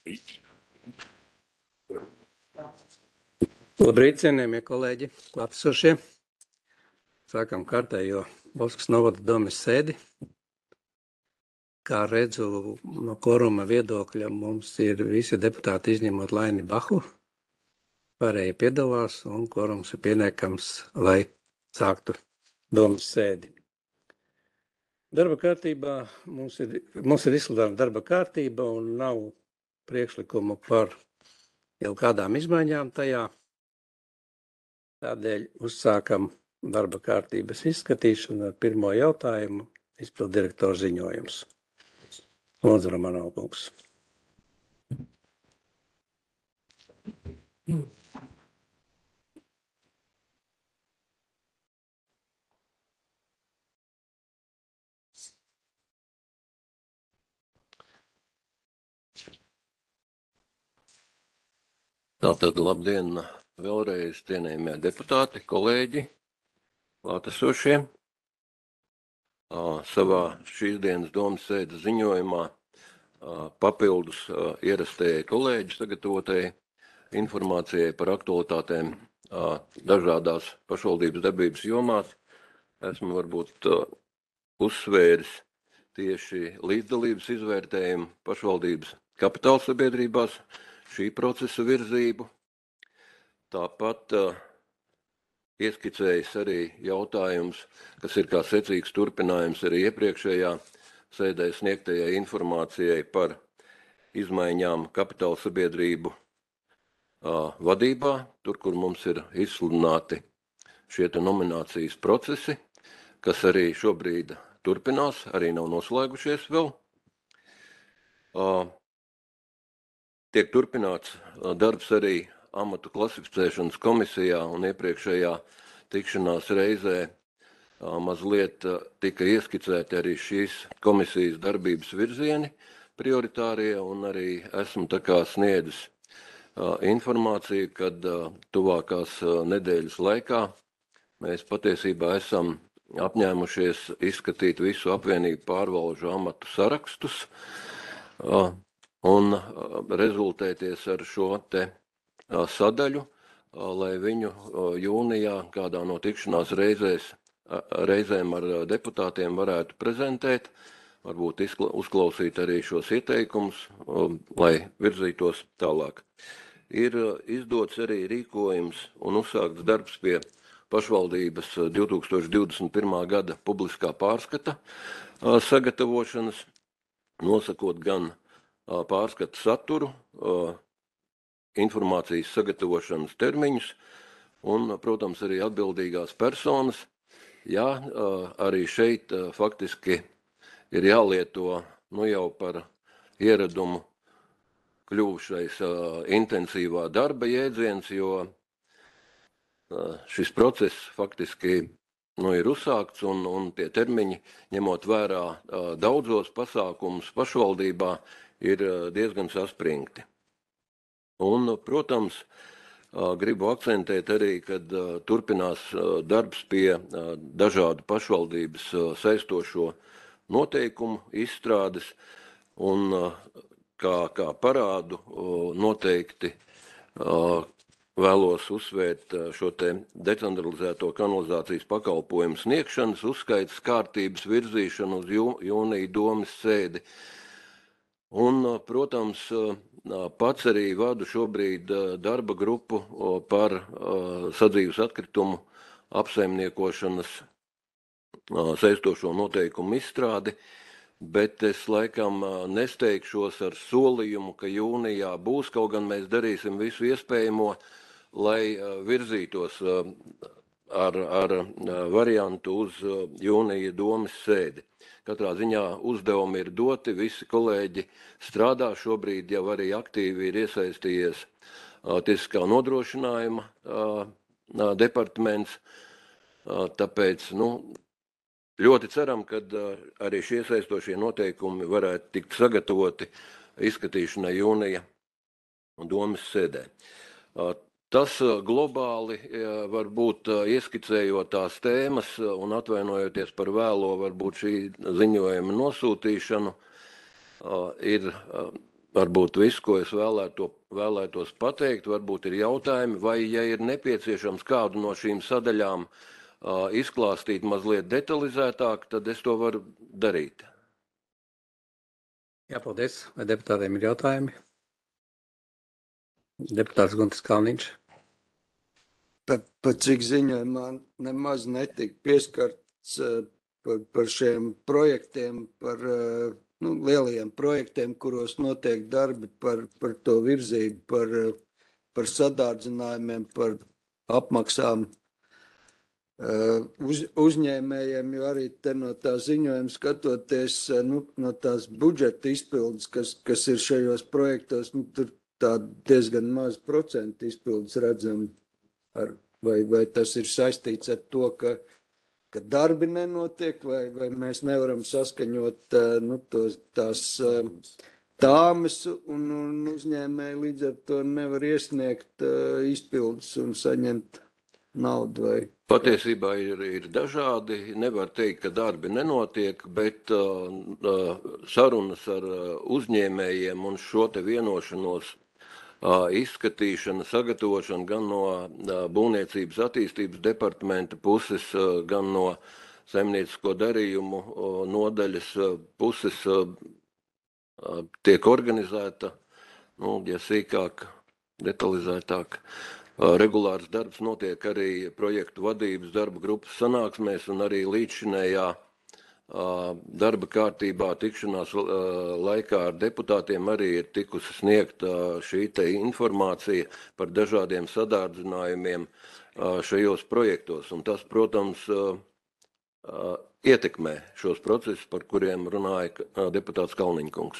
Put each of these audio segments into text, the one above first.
Labrīt, cienījamie kolēģi, klātesošie. Sākam kārtējo Bauskas novada domes sēdi. Kā redzu, no kvoruma viedokļa mums ir visi deputāti izņemot Laini Bahu. Pārējie piedalās un kvorums ir pieniekams, lai sāktu domes sēdi. Darba kārtībā mums ir izsludināta darba kārtība un nav priekšlikumu par jau kādām izmaiņām tajā. Tādēļ uzsākam darba kārtības izskatīšanu ar pirmo jautājumu - izpildirektora ziņojums. Lūdzu, Romanov kungs. Tātad labdien vēlreiz, cienījamie deputāti, kolēģi, klātesošie. Savā šīs dienas domas sēdes ziņojumā papildus ierastajai kolēģi sagatavotajai informācijai par aktualitātēm dažādās pašvaldības darbības jomās. Esmu varbūt uzsvēris tieši līdzdalības izvērtējumu pašvaldības kapitāla sabiedrībās, šī procesa virzību. Tāpat ieskicējis arī jautājums, kas ir kā secīgs turpinājums arī iepriekšējā sēdē sniegtajai informācijai par izmaiņām kapitāla sabiedrību vadībā, tur, kur mums ir izsludināti šie nominācijas procesi, kas arī šobrīd turpinās, arī nav noslēgušies vēl. Tiek turpināts darbs arī amatu klasificēšanas komisijā un iepriekšējā tikšanās reizē mazliet tika ieskicēti arī šīs komisijas darbības virzieni prioritārie un arī esmu tā kā sniedzis informāciju, kad tuvākās nedēļas laikā mēs patiesībā esam apņēmušies izskatīt visu apvienību pārvalžu amatu sarakstus un rezultēties ar šo te sadaļu, lai viņu jūnijā kādā no tikšanās reizēm ar deputātiem varētu prezentēt, varbūt uzklausīt arī šos ieteikumus, lai virzītos tālāk. Ir izdots arī rīkojums un uzsākts darbs pie pašvaldības 2021. gada publiskā pārskata sagatavošanas, nosakot gan pārskata saturu, informācijas sagatavošanas termiņus un, protams, arī atbildīgās personas. Jā, arī šeit faktiski ir jālieto jau par ieradumu kļuvušais intensīvā darba jēdziens, jo šis process faktiski ir uzsākts un tie termiņi, ņemot vērā daudzos pasākumus pašvaldībā, ir diezgan saspringti. Un, protams, gribu akcentēt arī, kad turpinās darbs pie dažādu pašvaldības saistošo noteikumu izstrādes un kā parādu noteikti vēlos uzsvērt šo te decentralizēto kanalizācijas pakalpojumu sniegšanas uzskaitas kārtības virzīšanu uz jūnija domes sēdi. Un, protams, pats arī vadu šobrīd darba grupu par sadzīves atkritumu apsaimniekošanas saistošo noteikumu izstrādi, bet es laikam nesteigšos ar solījumu, ka jūnijā būs, kaut gan mēs darīsim visu iespējamo, lai virzītos ar variantu uz jūnija domes sēdi. Katrā ziņā uzdevumi ir doti, visi kolēģi strādā, šobrīd jau arī aktīvi ir iesaistījies tiesiskā nodrošinājuma departaments, tāpēc, ļoti ceram, ka arī šie saistošie noteikumi varētu tikt sagatavoti izskatīšanai jūnija domes sēdē. Tas globāli varbūt ieskicējot tās tēmas un atvainojoties par vēlo varbūt šī ziņojuma nosūtīšanu, ir varbūt viss, ko es vēlētos pateikt, varbūt ir jautājumi, vai, ja ir nepieciešams kādu no šīm sadaļām izklāstīt mazliet detalizētāk, tad es to varu darīt. Jā, paldies. Vai deputātiem ir jautājumi? Deputāts Guntis Kalniņš. Pat cik ziņojumā nemaz netika pieskarts par šiem projektiem, par lielajiem projektiem, kuros notiek darbi par to virzību, par sadārdzinājumiem, par apmaksām uzņēmējiem, jo arī te no tā ziņojuma skatoties, no tās budžeta izpildes, kas ir šajos projektos, tur tā diezgan maz procentu izpildes redzam. Vai tas ir saistīts ar to, ka darbi nenotiek, vai mēs nevaram saskaņot tās tāmes un uzņēmēji līdz ar to nevar iesniegt izpildes un saņemt naudu? Patiesībā ir dažādi. Nevar teikt, ka darbi nenotiek, bet sarunas ar uzņēmējiem un šo te vienošanos izskatīšana, sagatavošana gan no Būvniecības attīstības departamenta puses, gan no saimniecisko darījumu nodaļas puses tiek organizēta, ja sīkāk, detalizētāk. Regulārs darbs notiek arī projektu vadības darba grupas sanāksmēs un arī līdzšinējā darba kārtībā tikšanās laikā ar deputātiem arī ir tikusi sniegta šī te informācija par dažādiem sadārdzinājumiem šajos projektos. Un tas, protams, ietekmē šos procesus, par kuriem runāja deputāts Kalniņkungs.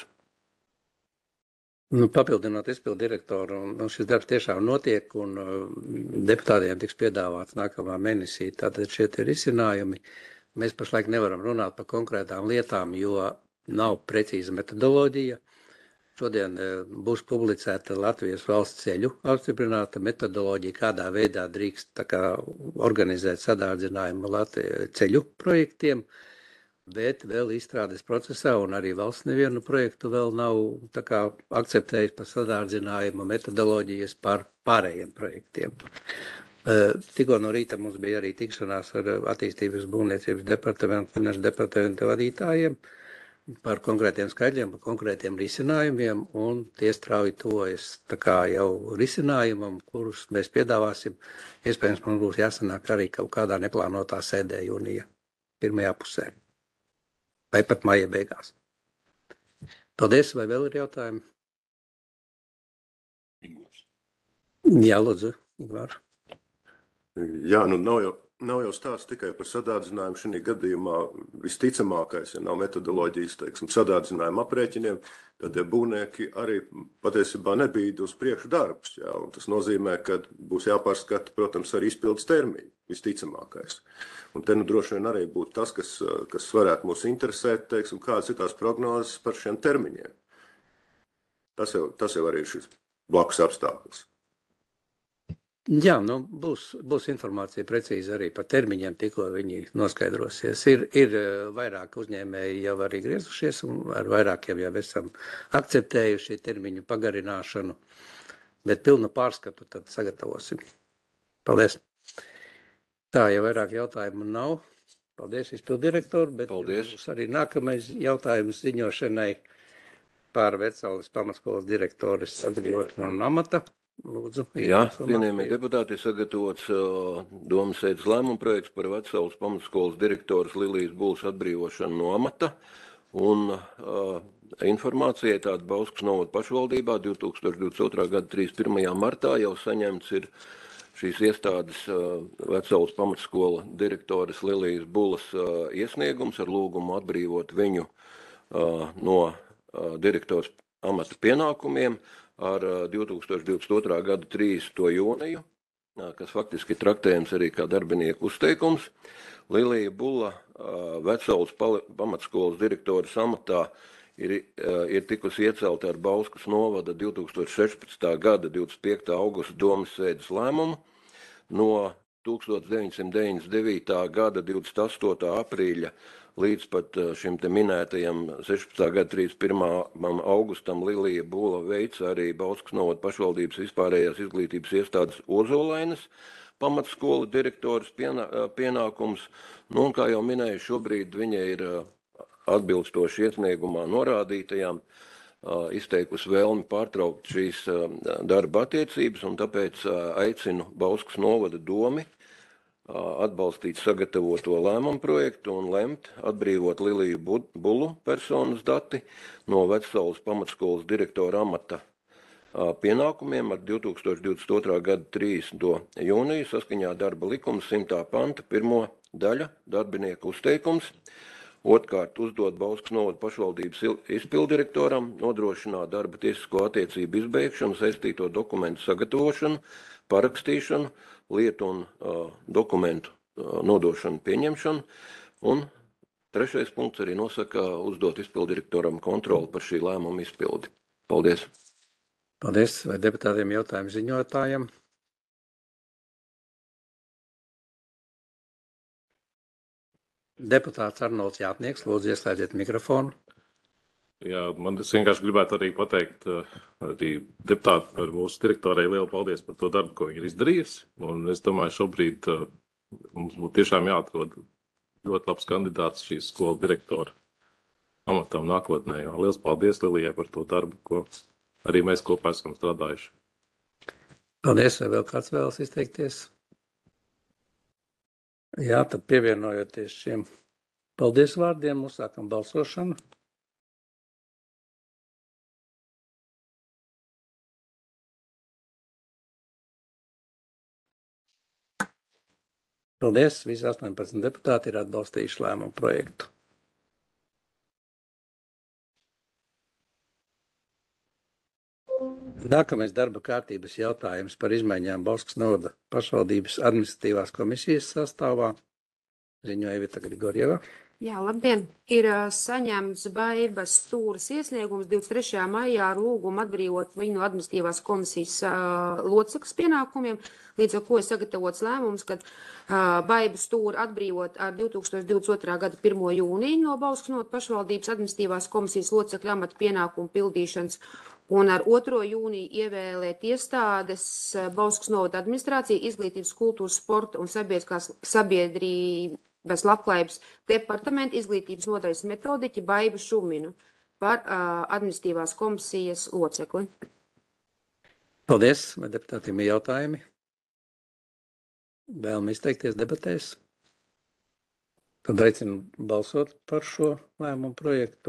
Papildinot izpildu direktoru, šis darbs tiešām notiek un deputātiem tiks piedāvāts nākamā mēnesī. Tātad šie ir risinājumi. Mēs pašlaik nevaram runāt par konkrētām lietām, jo nav precīza metodoloģija. Šodien būs publicēta Latvijas valsts ceļu apstiprināta metodoloģija, kādā veidā drīkst organizēt sadārdzinājumu ceļu projektiem, bet vēl izstrādes procesā un arī valsts nevienu projektu vēl nav akceptējis par sadārdzinājumu metodoloģijas par pārējiem projektiem. Tikko no rīta mums bija arī tikšanās ar attīstības būvniecības departamentu, finanšu departamentu vadītājiem par konkrētiem skaidļiem, par konkrētiem risinājumiem, un tie strauji tuvojas jau risinājumam, kurus mēs piedāvāsim. Iespējams, mums būs jāsanāk arī kaut kādā neplānotā sēdē jūnija pirmajā pusē, vai pat maija beigās. Paldies, vai vēl ir jautājumi? Jā, lūdzu, Igor. Jā, nav jau stāsts tikai par sadārdzinājumu. Šī gadījumā visticamākais, ja nav metodoloģijas, sadārdzinājumu aprēķiniem, tad būvnieki arī patiesībā nebīd uz priekšu darbus. Jā, un tas nozīmē, ka būs jāpārskata, protams, arī izpildes termiņi, visticamākais. Un te droši vien arī būtu tas, kas varētu mūs interesēt, kādas ir tās prognozes par šiem termiņiem. Tas jau arī ir šis blakus apstākļus. Jā, būs informācija precīzi arī par termiņiem, tikko viņi noskaidrosies. Ir vairāk uzņēmēji jau arī griezušies, un ar vairākiem jau esam akceptējuši termiņu pagarināšanu, bet pilnu pārskatu tad sagatavosim. Paldies. Tā, jau vairāk jautājumu nav. Paldies, izpildu direktoru, bet būs arī nākamais jautājums ziņošanai par Vecaules pamatskolas direktoras atbrīvošanu no amata. Lūdzu, jā, cienījamie deputāti, sagatavots domas sēdes lēmuma projekts par Vecaules pamatskolas direktoras Lilijas Bulas atbrīvošanu no amata. Un informācija tāda Bauskas novada pašvaldībā 2022. gada 31. martā jau saņemts ir šīs iestādes Vecaules pamatskola direktoras Lilijas Bulas iesniegums ar lūgumu atbrīvot viņu no direktors amata pienākumiem ar 2022. gada 30. jūniju, kas faktiski ir traktējams arī kā darbinieku uzteikums. Lilija Bula Vecaules pamatskolas direktoras amatā ir tikusi iecelta ar Bauskas novada 2016. gada 25. augusta domas sēdes lēmumu. No 1999. gada 28. aprīļa līdz pat šim te minētajam 16. gada 31. augustam Lilija Būla veica arī Bauskas novada pašvaldības vispārējās izglītības iestādes Ozolainas pamatskola direktoras pienākums. Nu, un kā jau minēju, šobrīd viņa ir atbilstoši iesniegumā norādītajām izteikusi vēlmi pārtraukt šīs darba attiecības, un tāpēc aicinu Bauskas novada domi atbalstīt sagatavoto lēmumu projektu un lemt atbrīvot Liliju Bulu personas dati no Vecsaules pamatskolas direktora amata pienākumiem ar 2022. gada 30. jūniju saskaņā darba likuma 100. panta 1. daļa darbinieku uzteikums. Otkārt, uzdot Bauskas novada pašvaldības izpildirektoram nodrošināt darba tiesisko attiecību izbeigšanu, saistīto dokumentu sagatavošanu, parakstīšanu, lietu un dokumentu nodošanu pieņemšanu. Un trešais punkts arī nosaka uzdot izpildirektoram kontroli par šī lēmuma izpildi. Paldies! Paldies! Vai deputātiem jautājumu ziņotājiem? Deputāts Arnolds Jātnieks, lūdzu ieslēdziet mikrofonu. Jā, man vienkārši gribētu arī pateikt arī deputāti par mūsu direktorai lielu paldies par to darbu, ko viņi ir izdarījusi. Un es domāju, šobrīd mums būtu tiešām jāatrod ļoti labs kandidāts šīs skolas direktora amatam nākotnē. Jā, liels paldies Lilijai par to darbu, ko arī mēs kopā esam strādājuši. Paldies, vai vēl kāds vēlas izteikties? Jā, tad pievienojoties šiem paldies vārdiem, uzsākam balsošanu. Paldies, visi 18 deputāti ir atbalstījuši lēmumu projektu. Nākamais darba kārtības jautājums par izmaiņām Bauskas novada pašvaldības administratīvās komisijas sastāvā. Ziņoja Evita Grigorjeva. Jā, labdien! Ir saņemts Baibas Stūras iesniegums 23. maijā ar lūgumu atbrīvot viņu administratīvās komisijas locekles pienākumiem, līdz ar ko ir sagatavots lēmums, kad Baibas Stūra atbrīvot ar 2022. gada 1. jūniju no Bauskas novada pašvaldības administratīvās komisijas locekļu amata pienākumu pildīšanas un ar 2. jūniju ievēlēt iestādes Bauskas novada administrācija, izglītības, kultūras, sporta un sabiedrības labklājības departamenta izglītības nodaļas metodiķi Baibu Šuminu par administratīvās komisijas locekli. Paldies, vai deputātiem ir jautājumi? Vēlamies izteikties debatēs? Tad aicinu balsot par šo lēmumu projektu.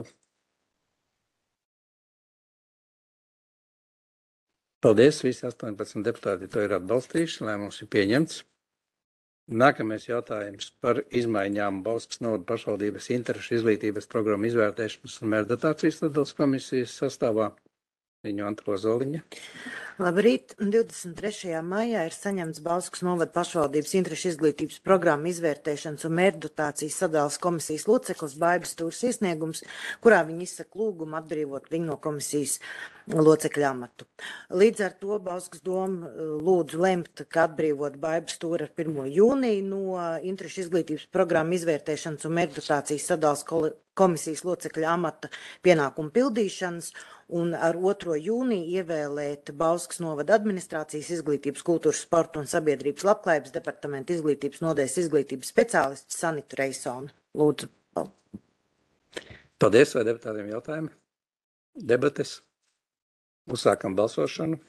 Paldies, visi 18 deputāti to ir atbalstījuši, lēmums ir pieņemts. Nākamais jautājums par izmaiņām Bauskas novada pašvaldības interešu izglītības programmu izvērtēšanas un mērķdotācijas sadalas komisijas sastāvā. Viņu Anta Ozoliņa. Labrīt! 23. maijā ir saņemts Bauskas novada pašvaldības interešu izglītības programmu izvērtēšanas un mērķdotācijas sadalas komisijas loceklis Baibas Stūras iesniegums, kurā viņi izsaka lūgumu atbrīvot viņu no komisijas locekļu amatu. Līdz ar to Bauskas doma lūdzu lemt, ka atbrīvot Baibas Stūra ar 1. jūniju no interešu izglītības programmu izvērtēšanas un mērķdotācijas sadalas komisijas locekļu amata pienākumu pildīšanas un ar 2. jūniju ievēlēt Bauskas novada administrācijas izglītības, kultūras, sporta un sabiedrības labklājības departamenta izglītības nodaļas izglītības speciālistu Sanitu Reisonu. Lūdzu. Paldies, vai deputātiem jautājumi? Debates. Uzsākam balsošanu.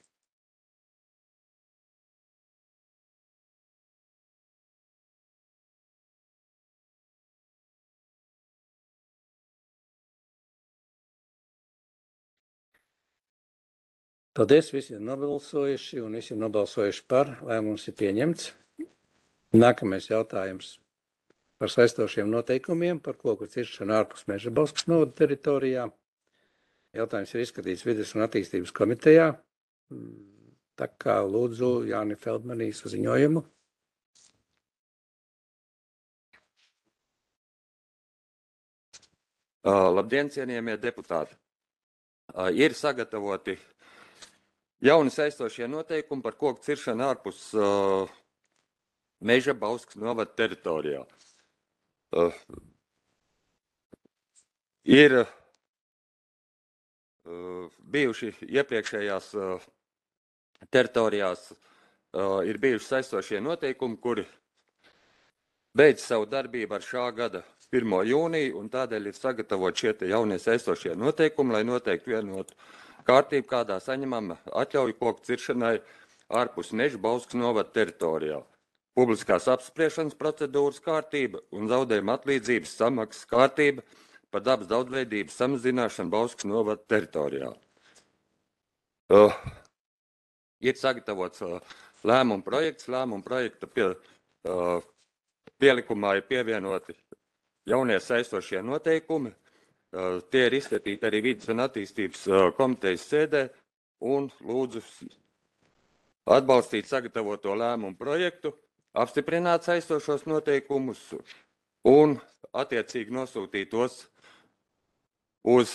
Paldies, visi ir nobalsojuši un visi ir nobalsojuši par. Lēmums ir pieņemts. Nākamais jautājums par saistošiem noteikumiem par koku ciršanu ārpus meža Bauskas novada teritorijā. Jautājums ir izskatīts vides un attīstības komitejā. Tā kā lūdzu Jāni Feldmanī saziņojumu. Labdien, cienījamie deputāti! Ir sagatavoti jauni saistošie noteikumi par koku ciršanu ārpus meža Bauskas novada teritorijā. Ir bijuši iepriekšējās teritorijās, ir bijuši saistošie noteikumi, kuri beidz savu darbību ar šā gada 1. jūniju, un tādēļ ir sagatavot šie jaunie saistošie noteikumi, lai noteikti vienotu kārtību, kādā saņemama atļauju koku ciršanai ārpus Meža Bauskas novada teritorijā, publiskās apspriešanas procedūras kārtība un zaudējuma atlīdzības samaksas kārtība par dabas daudzveidības samazināšanu Bauskas novada teritorijā. Ir sagatavots lēmuma projekts, lēmuma projekta pielikumā ir pievienoti jaunie saistošie noteikumi. Tie ir izskatīti arī Vides un attīstības komitejas sēdē un lūdzu atbalstīt sagatavoto lēmumu projektu, apstiprināt saistošos noteikumus un attiecīgi nosūtīt tos uz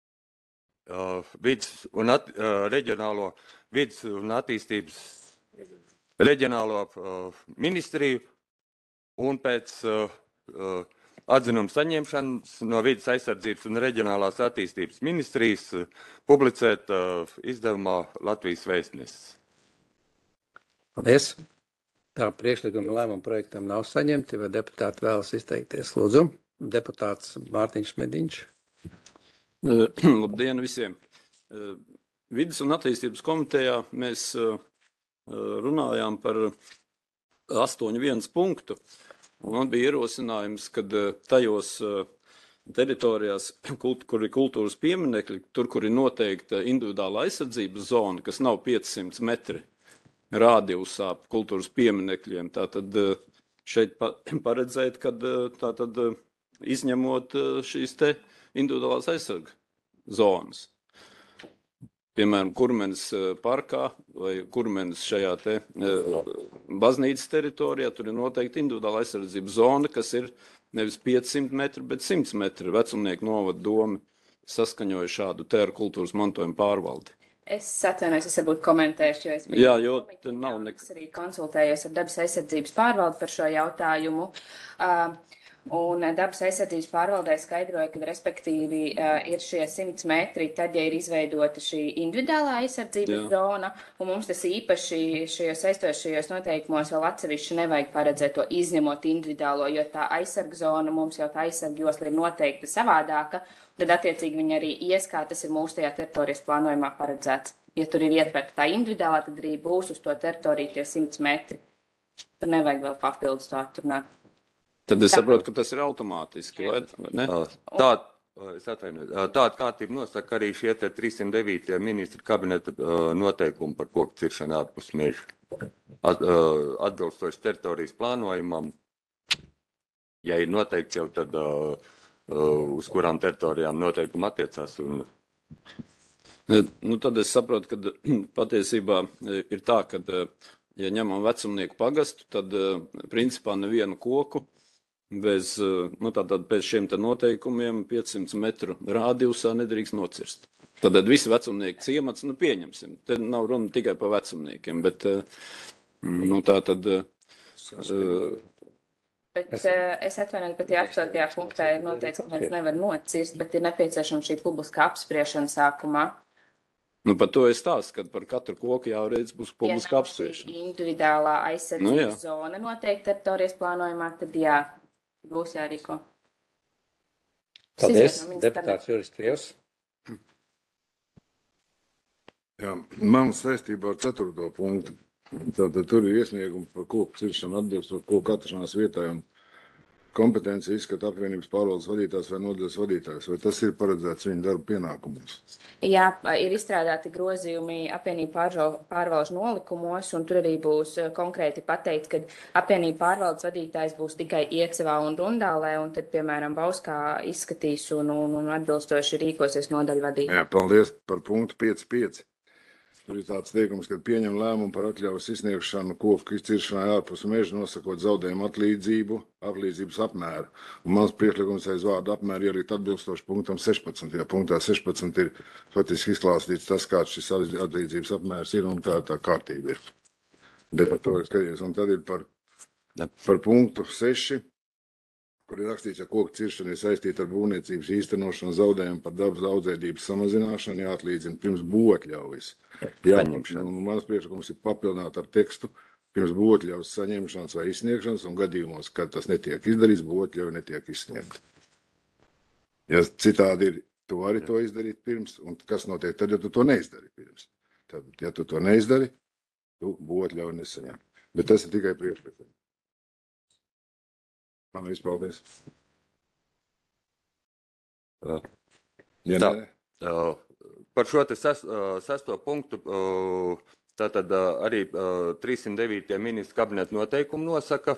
reģionālo vides un attīstības reģionālo ministriju un pēc atzinuma saņemšanas no Vides aizsardzības un reģionālās attīstības ministrijas publicēt izdevumā Latvijas Vēstnesis. Paldies. Tā priekšlikuma lēmuma projektam nav saņemti, vai deputāti vēlas izteikties? Lūdzu, deputāts Mārtiņš Mediņš. Labdien visiem. Vides un attīstības komitejā mēs runājām par 8.1 punktu. Un man bija ierosinājums, kad tajos teritorijās, kur ir kultūras pieminekļi, tur, kur ir noteikta individuāla aizsardzības zona, kas nav 500 metri rādījusā kultūras pieminekļiem, tātad šeit paredzēt, kad tātad izņemot šīs te individuālās aizsarga zonas. Piemēram, Kurmenes parkā vai Kurmenes šajā te baznīcas teritorijā, tur ir noteikti individuāla aizsardzības zona, kas ir nevis 500 metri, bet 100 metri. Vecumnieku novada doma saskaņoja šādu te ar kultūras mantojuma pārvaldi. Es atvainojos, es varbūt komentēšu, jo es biju Jā, jo te nav es arī konsultējos ar dabas aizsardzības pārvaldi par šo jautājumu. Un dabas aizsardzības pārvaldē skaidroja, ka respektīvi ir šie 100 metri, tad, ja ir izveidota šī individuālā aizsardzības zona, un mums tas īpaši šajos aizstošajos noteikumos vēl atsevišķi nevajag paredzēt to izņemot individuālo, jo tā aizsarga zona mums jau tā aizsarga josla ir noteikti savādāka, tad attiecīgi viņi arī ies, kā tas ir mūsu tajā teritorijas plānojumā paredzēts. Ja tur ir ietverta tā individuālā, tad arī būs uz to teritoriju tie 100 metri. Tur nevajag vēl papildus to atrunāt. Tad es saprotu, ka tas ir automātiski, vai ne? Tāda kārtība nosaka arī šie 309. ministra kabineta noteikumi par koku ciršanu ārpus meža. Atbilstoši teritorijas plānojumam, ja ir noteikts jau tad, uz kurām teritorijām noteikumi attiecās. Nu, tad es saprotu, ka patiesībā ir tā, ka, ja ņemam vecumnieku pagastu, tad principā nevienu koku bez, nu tātad pēc šiem te noteikumiem 500 metru rādījusā nedrīkst nocirst. Tad visi vecumnieki ciemats, nu pieņemsim. Te nav runa tikai par vecumniekiem, bet, nu tātad. Bet es atvainoju, ka tie 8. punktā ir noteikts, ka mēs nevar nocirst, bet ir nepieciešama šī publiskā apspriešana sākumā. Nu, par to es stāstu, kad par katru koku jāreiz būs publiska apspriešana. Ja individuālā aizsardzības zona noteikti teritorijas plānojumā, tad jā. Būs jārīko. Paldies, deputāts Juris Krievs. Jā, man saistībā ar 4. punktu. Tātad tur ir iesniegumi par koku ciršanu atbilstot koku atrašanās vietai un kompetenci izskata apvienības pārvaldes vadītājs vai nodaļas vadītājs. Vai tas ir paredzēts viņu darba pienākumos? Jā, ir izstrādāti grozījumi apvienību pārvaldes nolikumos, un tur arī būs konkrēti pateikt, ka apvienību pārvaldes vadītājs būs tikai Iecevā un Rundālē, un tad, piemēram, Bauskā izskatīs un atbilstoši rīkosies nodaļu vadītāji. Jā, paldies par punktu 5.5. Tur ir tāds teikums, ka pieņem lēmumu par atļaus izsniegšanu koku izciršanai ārpus meža, nosakot zaudējumu atlīdzības apmēru. Un mans priekšlikums aiz vārdu apmēru ir arī atbilstoši punktam 16. Ja punktā 16 ir faktiski izklāstīts tas, kāds šis atlīdzības apmērs ir un kā tā kārtība ir. Bet par to ir skatījies. Un tad ir par punktu 6. kur ir rakstīts, ja koku ciršana ir saistīta ar būvniecības īstenošanu zaudējumu par dabas daudzveidības samazināšanu, jāatlīdzina pirms būvatļaujas. Mans priekšlikums ir papildināt ar tekstu pirms būvatļaujas saņemšanas vai izsniegšanas un gadījumos, kad tas netiek izdarīts, būvatļauja netiek izsniegta. Ja citādi ir, tu vari to izdarīt pirms, un kas notiek tad, ja tu to neizdari pirms. Tad, ja tu to neizdari, tu būvatļauju nesaņem. Bet tas ir tikai priekšlikums. Man viss paldies. Tā. Par šo te sesto punktu, tātad arī 309. ministra kabineta noteikumu nosaka,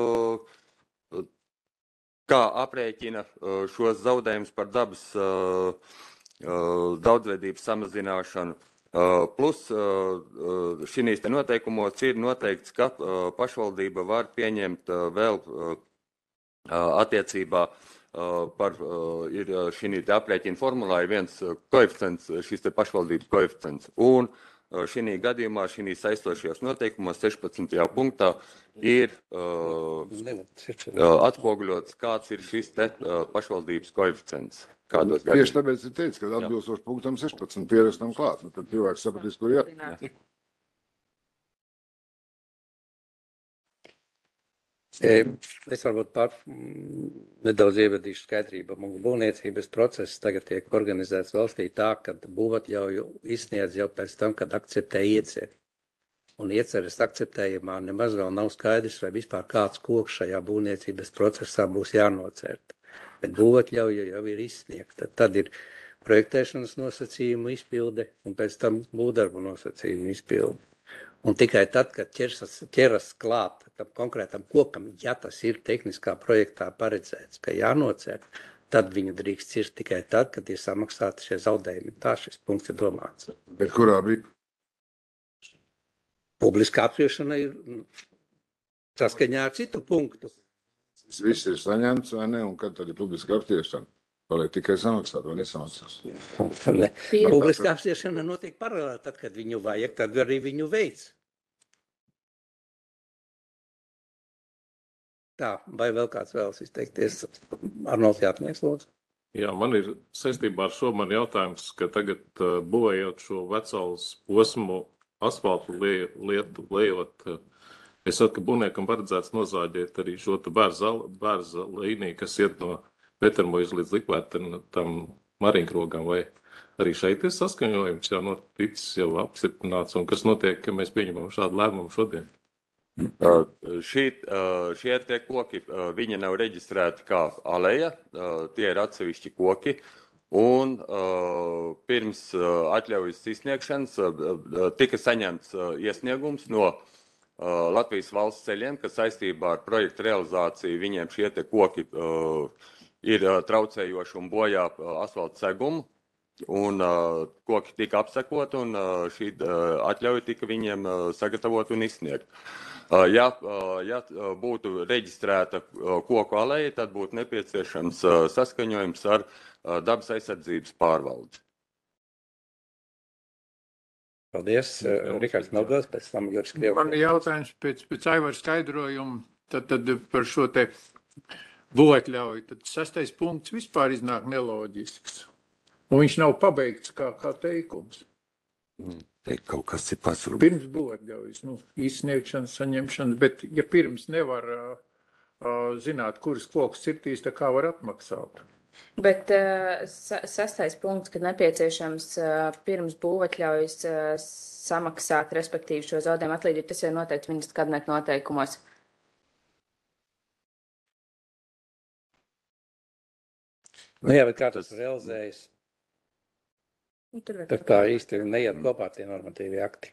kā aprēķina šos zaudējumus par dabas daudzveidības samazināšanu. Plus šīs te noteikumos ir noteikts, ka pašvaldība var pieņemt vēl attiecībā par ir šī te aprēķina formulā ir viens koeficients, šis te pašvaldības koeficients. Un šī gadījumā, šī saistošajos noteikumos 16. punktā ir atspoguļots, kāds ir šis te pašvaldības koeficients. Tieši tāpēc ir teicis, ka atbilstoši punktam 16 pierakstam klāt. Tad cilvēks sapratīs, kur jāt. Es varbūt nedaudz ievadīšu skaidrību. Mums būvniecības process tagad tiek organizēts valstī tā, ka būvatļauju izsniedz jau pēc tam, kad akceptē ieceri. Un ieceres akceptējumā nemaz vēl nav skaidrs, vai vispār kāds koks šajā būvniecības procesā būs jānocērt. Bet būvatļauja jau ir izsniegta. Tad ir projektēšanas nosacījumu izpilde un pēc tam būvdarbu nosacījumu izpilde. Un tikai tad, kad ķeras klāt tam konkrētam kokam, ja tas ir tehniskā projektā paredzēts, ka jānocērt, tad viņu drīkst cirst tikai tad, kad ir samaksāti šie zaudējumi. Tā šis punkts ir domāts. Bet kurā brīdī? Publiska apspriešana ir saskaņā ar citu punktu. Viss ir saņemts vai ne, un kad tad ir publiska apspriešana? Paliek tikai samaksāt vai nesamaksāt? Publiska apspriešana notiek paralēli, tad, kad viņu vajag, tad arī viņu veids. Tā, vai vēl kāds vēlas izteikties? Arnolds Jātnieks, lūdzu. Jā, man ir saistībā ar šo man jautājums, ka tagad būvējot šo vecaules posmu asfaltu lietu lejot, es saku, ka būvniekam paredzēts nozāģēt arī šo bērza līniju, kas iet no Petermojas līdz Likvērtenam tam Mariņkrogam, vai arī šeit ir saskaņojums jau noticis, jau apstiprināts, un kas notiek, ka mēs pieņemam šādu lēmumu šodien? Šie tie koki, viņi nav reģistrēti kā aleja, tie ir atsevišķi koki, un pirms atļaujas izsniegšanas tika saņemts iesniegums no Latvijas valsts ceļiem, kas saistībā ar projektu realizāciju viņiem šie te koki ir traucējoši un bojā asfalta segumu, un koki tika apsekot, un šī atļauja tika viņiem sagatavot un izsniegt. Ja būtu reģistrēta koku aleja, tad būtu nepieciešams saskaņojums ar dabas aizsardzības pārvaldi. Paldies. Rikārds Nogals, pēc tam Juris Krievs. Man ir jautājums pēc Aivara skaidrojumu, tad par šo te būvatļauju. Tad 6. punkts vispār iznāk neloģisks. Un viņš nav pabeigts kā teikums. Kaut kas ir pasrūp. Pirms būvatļaujas, izsniegšanas, saņemšanas, bet ja pirms nevar zināt, kuras koks cirtīs, tā kā var atmaksāt. Bet 6. punkts, kad nepieciešams pirms būvatļaujas samaksāt, respektīvi šo zaudējumu atlīdzību, tas jau noteikti ministra kabineta noteikumos. Jā, bet kā tas realizējas? Tā īsti neiet kopā tie normatīvi akti.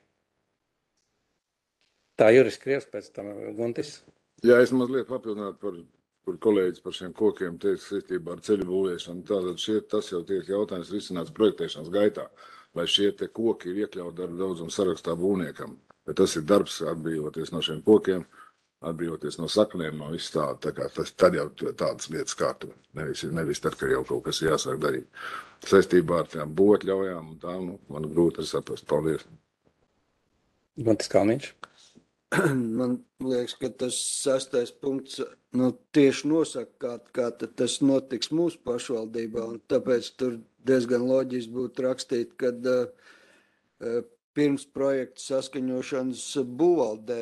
Tā Juris Krievs, pēc tam Guntis. Jā, es mazliet papildinātu par kolēģis par šiem kokiem teica saistībā ar ceļu būvēšanu. Tātad tas jau tiek jautājums risināts projektēšanas gaitā, lai šie te koki ir iekļauti darba daudzuma sarakstā būvniekam. Bet tas ir darbs atbrīvoties no šiem kokiem, atbrīvoties no saknēm, no viss tāda. Tā kā tad jau tādas lietas kārtu. Nevis tad, ka jau kaut kas jāsāk darīt. Saistībā ar tām būvatļaujām un tām, man grūti saprast. Paldies. Guntis Kalniņš. man liekas, ka tas 6. punkts tieši nosaka, kā tad tas notiks mūsu pašvaldībā, un tāpēc tur diezgan loģiski būtu rakstīt, kad pirms projekta saskaņošanas būvvaldē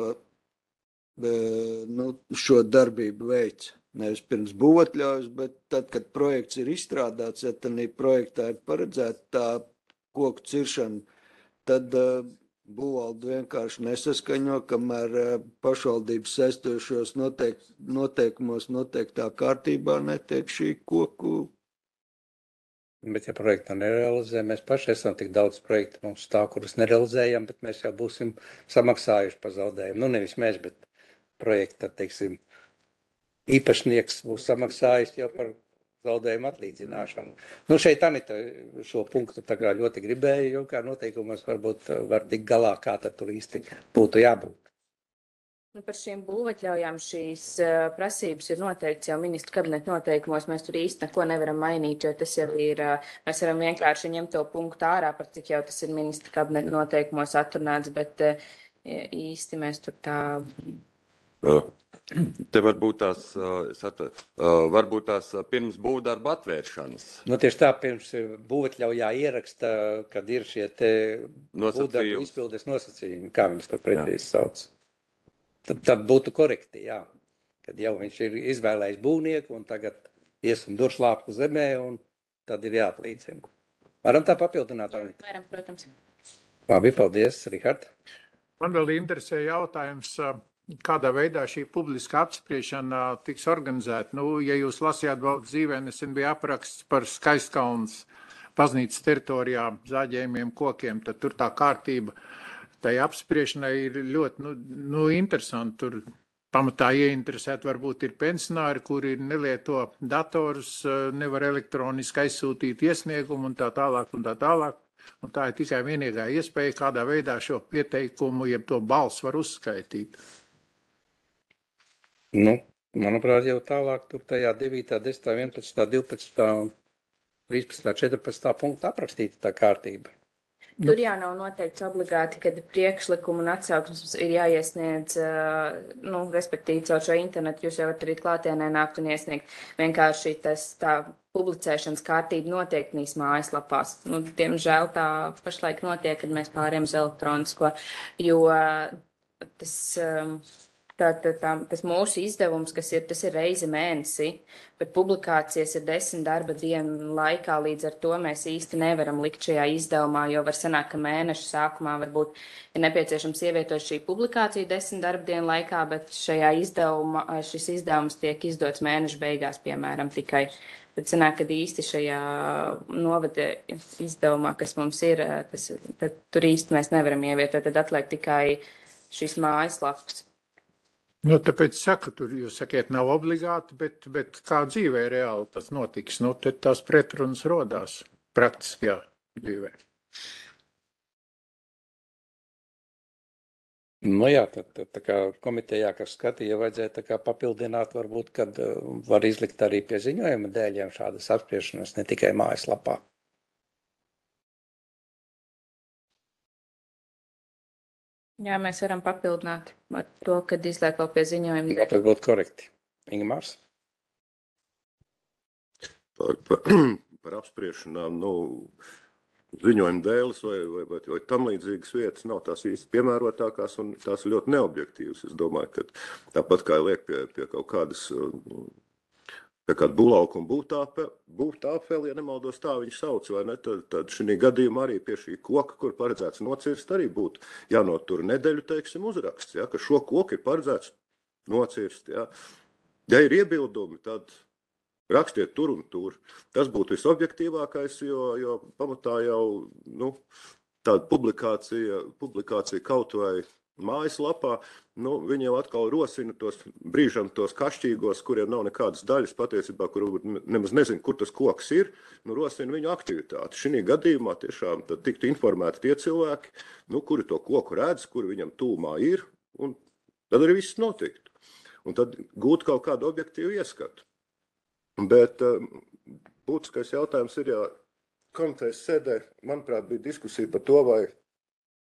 šo darbību veids. Nevis pirms būvatļaujas, bet tad, kad projekts ir izstrādāts, ja tad projektā ir paredzēta tā koku ciršana, tad būvvalde vienkārši nesaskaņo, kamēr pašvaldības saistošos noteikumos noteiktā kārtībā netiek šī koku. Bet, ja projektu nerealizē, mēs paši esam tik daudz projektu mums tā, kurus nerealizējam, bet mēs jau būsim samaksājuši par zaudējumu. Nu, nevis mēs, bet projekta, teiksim, īpašnieks būs samaksājis jau par zaudējumu atlīdzināšanu. Nu, šeit Anita šo punktu tā kā ļoti gribēja, jo kā noteikumos varbūt var tikt galā, kā tad tur īsti būtu jābūt. Par šīm būvatļaujām šīs prasības ir noteikts jau ministru kabineta noteikumos. Mēs tur īsti neko nevaram mainīt, jo tas jau ir, mēs varam vienkārši ņemt to punktu ārā, par cik jau tas ir ministru kabineta noteikumos atrunāts, bet īsti mēs tur tā... Te varbūt tās pirms būvdarba atvēršanas. Nu, tieši tā, pirms būvatļaujā ieraksta, kad ir šie te būvdarba izpildes nosacījumi, kā viņas tur precīzi sauc. Tad būtu korekti, jā. Kad jau viņš ir izvēlējis būvnieku un tagad ies un durs lāpku zemē un tad ir jāatlīdzina. Varam tā papildināt? Varam, protams. Labi, paldies, Rihard. Man vēl interesē jautājums, kādā veidā šī publiska apspriešana tiks organizēta. Nu, ja jūs lasījāt vēl dzīvē, nesen bija apraksts par Skaistkalnas baznīcas teritorijā zāģējumiem kokiem, tad tur tā kārtība tai apspriešanai ir ļoti interesanti. Tur pamatā ieinteresēti varbūt ir pensionāri, kuri nelieto datorus, nevar elektroniski aizsūtīt iesniegumu un tā tālāk un tā tālāk. Un tā ir tikai vienīgā iespēja, kādā veidā šo pieteikumu, jeb to balsu var uzskaitīt. Nu, manuprāt, jau tālāk tur tajā 9., 10., 11., 12., 13., 14. punktā aprakstīta tā kārtība. Tur jau nav noteikts obligāti, kad priekšlikumu un atsauksmes ir jāiesniedz, respektīvi caur šo internetu, jūs jau varat arī klātienē nākt un iesniegt. Vienkārši tā publicēšanas kārtība noteikti mājaslapās. Diemžēl tā pašlaik notiek, kad mēs pārējām uz elektronisko, jo tas mūsu izdevums, tas ir reizi mēnesī, bet publikācijas ir 10 darba dienu laikā, līdz ar to mēs īsti nevaram likt šajā izdevumā, jo var sanākt, ka mēneša sākumā varbūt ir nepieciešams ievietot šī publikācija 10 darba dienu laikā, bet šis izdevums tiek izdots mēneša beigās, piemēram, tikai. Bet sanāk, kad īsti šajā novada izdevumā, kas mums ir, tad tur īsti mēs nevaram ievietot, tad atliek tikai šīs mājaslapas. Nu, tāpēc saka, tur jūs sakiet, nav obligāti, bet kā dzīvē reāli tas notiks, tad tās pretrunas rodās praktiskajā dzīvē. Nu jā, tad tā kā komitejā, kas skatīja, vajadzēja tā kā papildināt, varbūt, kad var izlikt arī pie ziņojuma dēļiem šādas apspriešanas, ne tikai mājaslapā. Jā, mēs varam papildināt ar to, kad izliek vēl pie ziņojuma. Jā, tas būtu korekti. Ingmārs? Par apspriešanām, ziņojuma dēles vai tam līdzīgas vietas nav tās īsti piemērotākās un tās ir ļoti neobjektīvas. Es domāju, ka tāpat kā liek pie kaut kādas, pie kāda bulauka un būvtāpeli, ja nemaldos tā viņš sauc, vai ne, tad šī gadījumā arī pie šī koka, kur paredzēts nocirst, arī būtu jānotur nedēļu, teiksim, uzraksts, ja, ka šo koku ir paredzēts nocirst. Ja. Ja ir iebildumi, tad rakstiet tur un tur. Tas būtu visobjektīvākais, jo pamatā jau tāda publikācija kaut vai mājaslapā, viņi jau atkal rosina brīžam tos kašķīgos, kuriem nav nekādas daļas patiesībā, kur nemaz nezinu, kur tas koks ir, rosina viņu aktivitāti. Šī gadījumā tiešām tad tiktu informēti tie cilvēki, kuri to koku redz, kuri viņam tūmā ir, un tad arī viss notiktu. Un tad gūt kaut kādu objektīvu ieskatu. Bet būtiskais jautājums ir, ja komitejas sēdē, manuprāt, bija diskusija par to, vai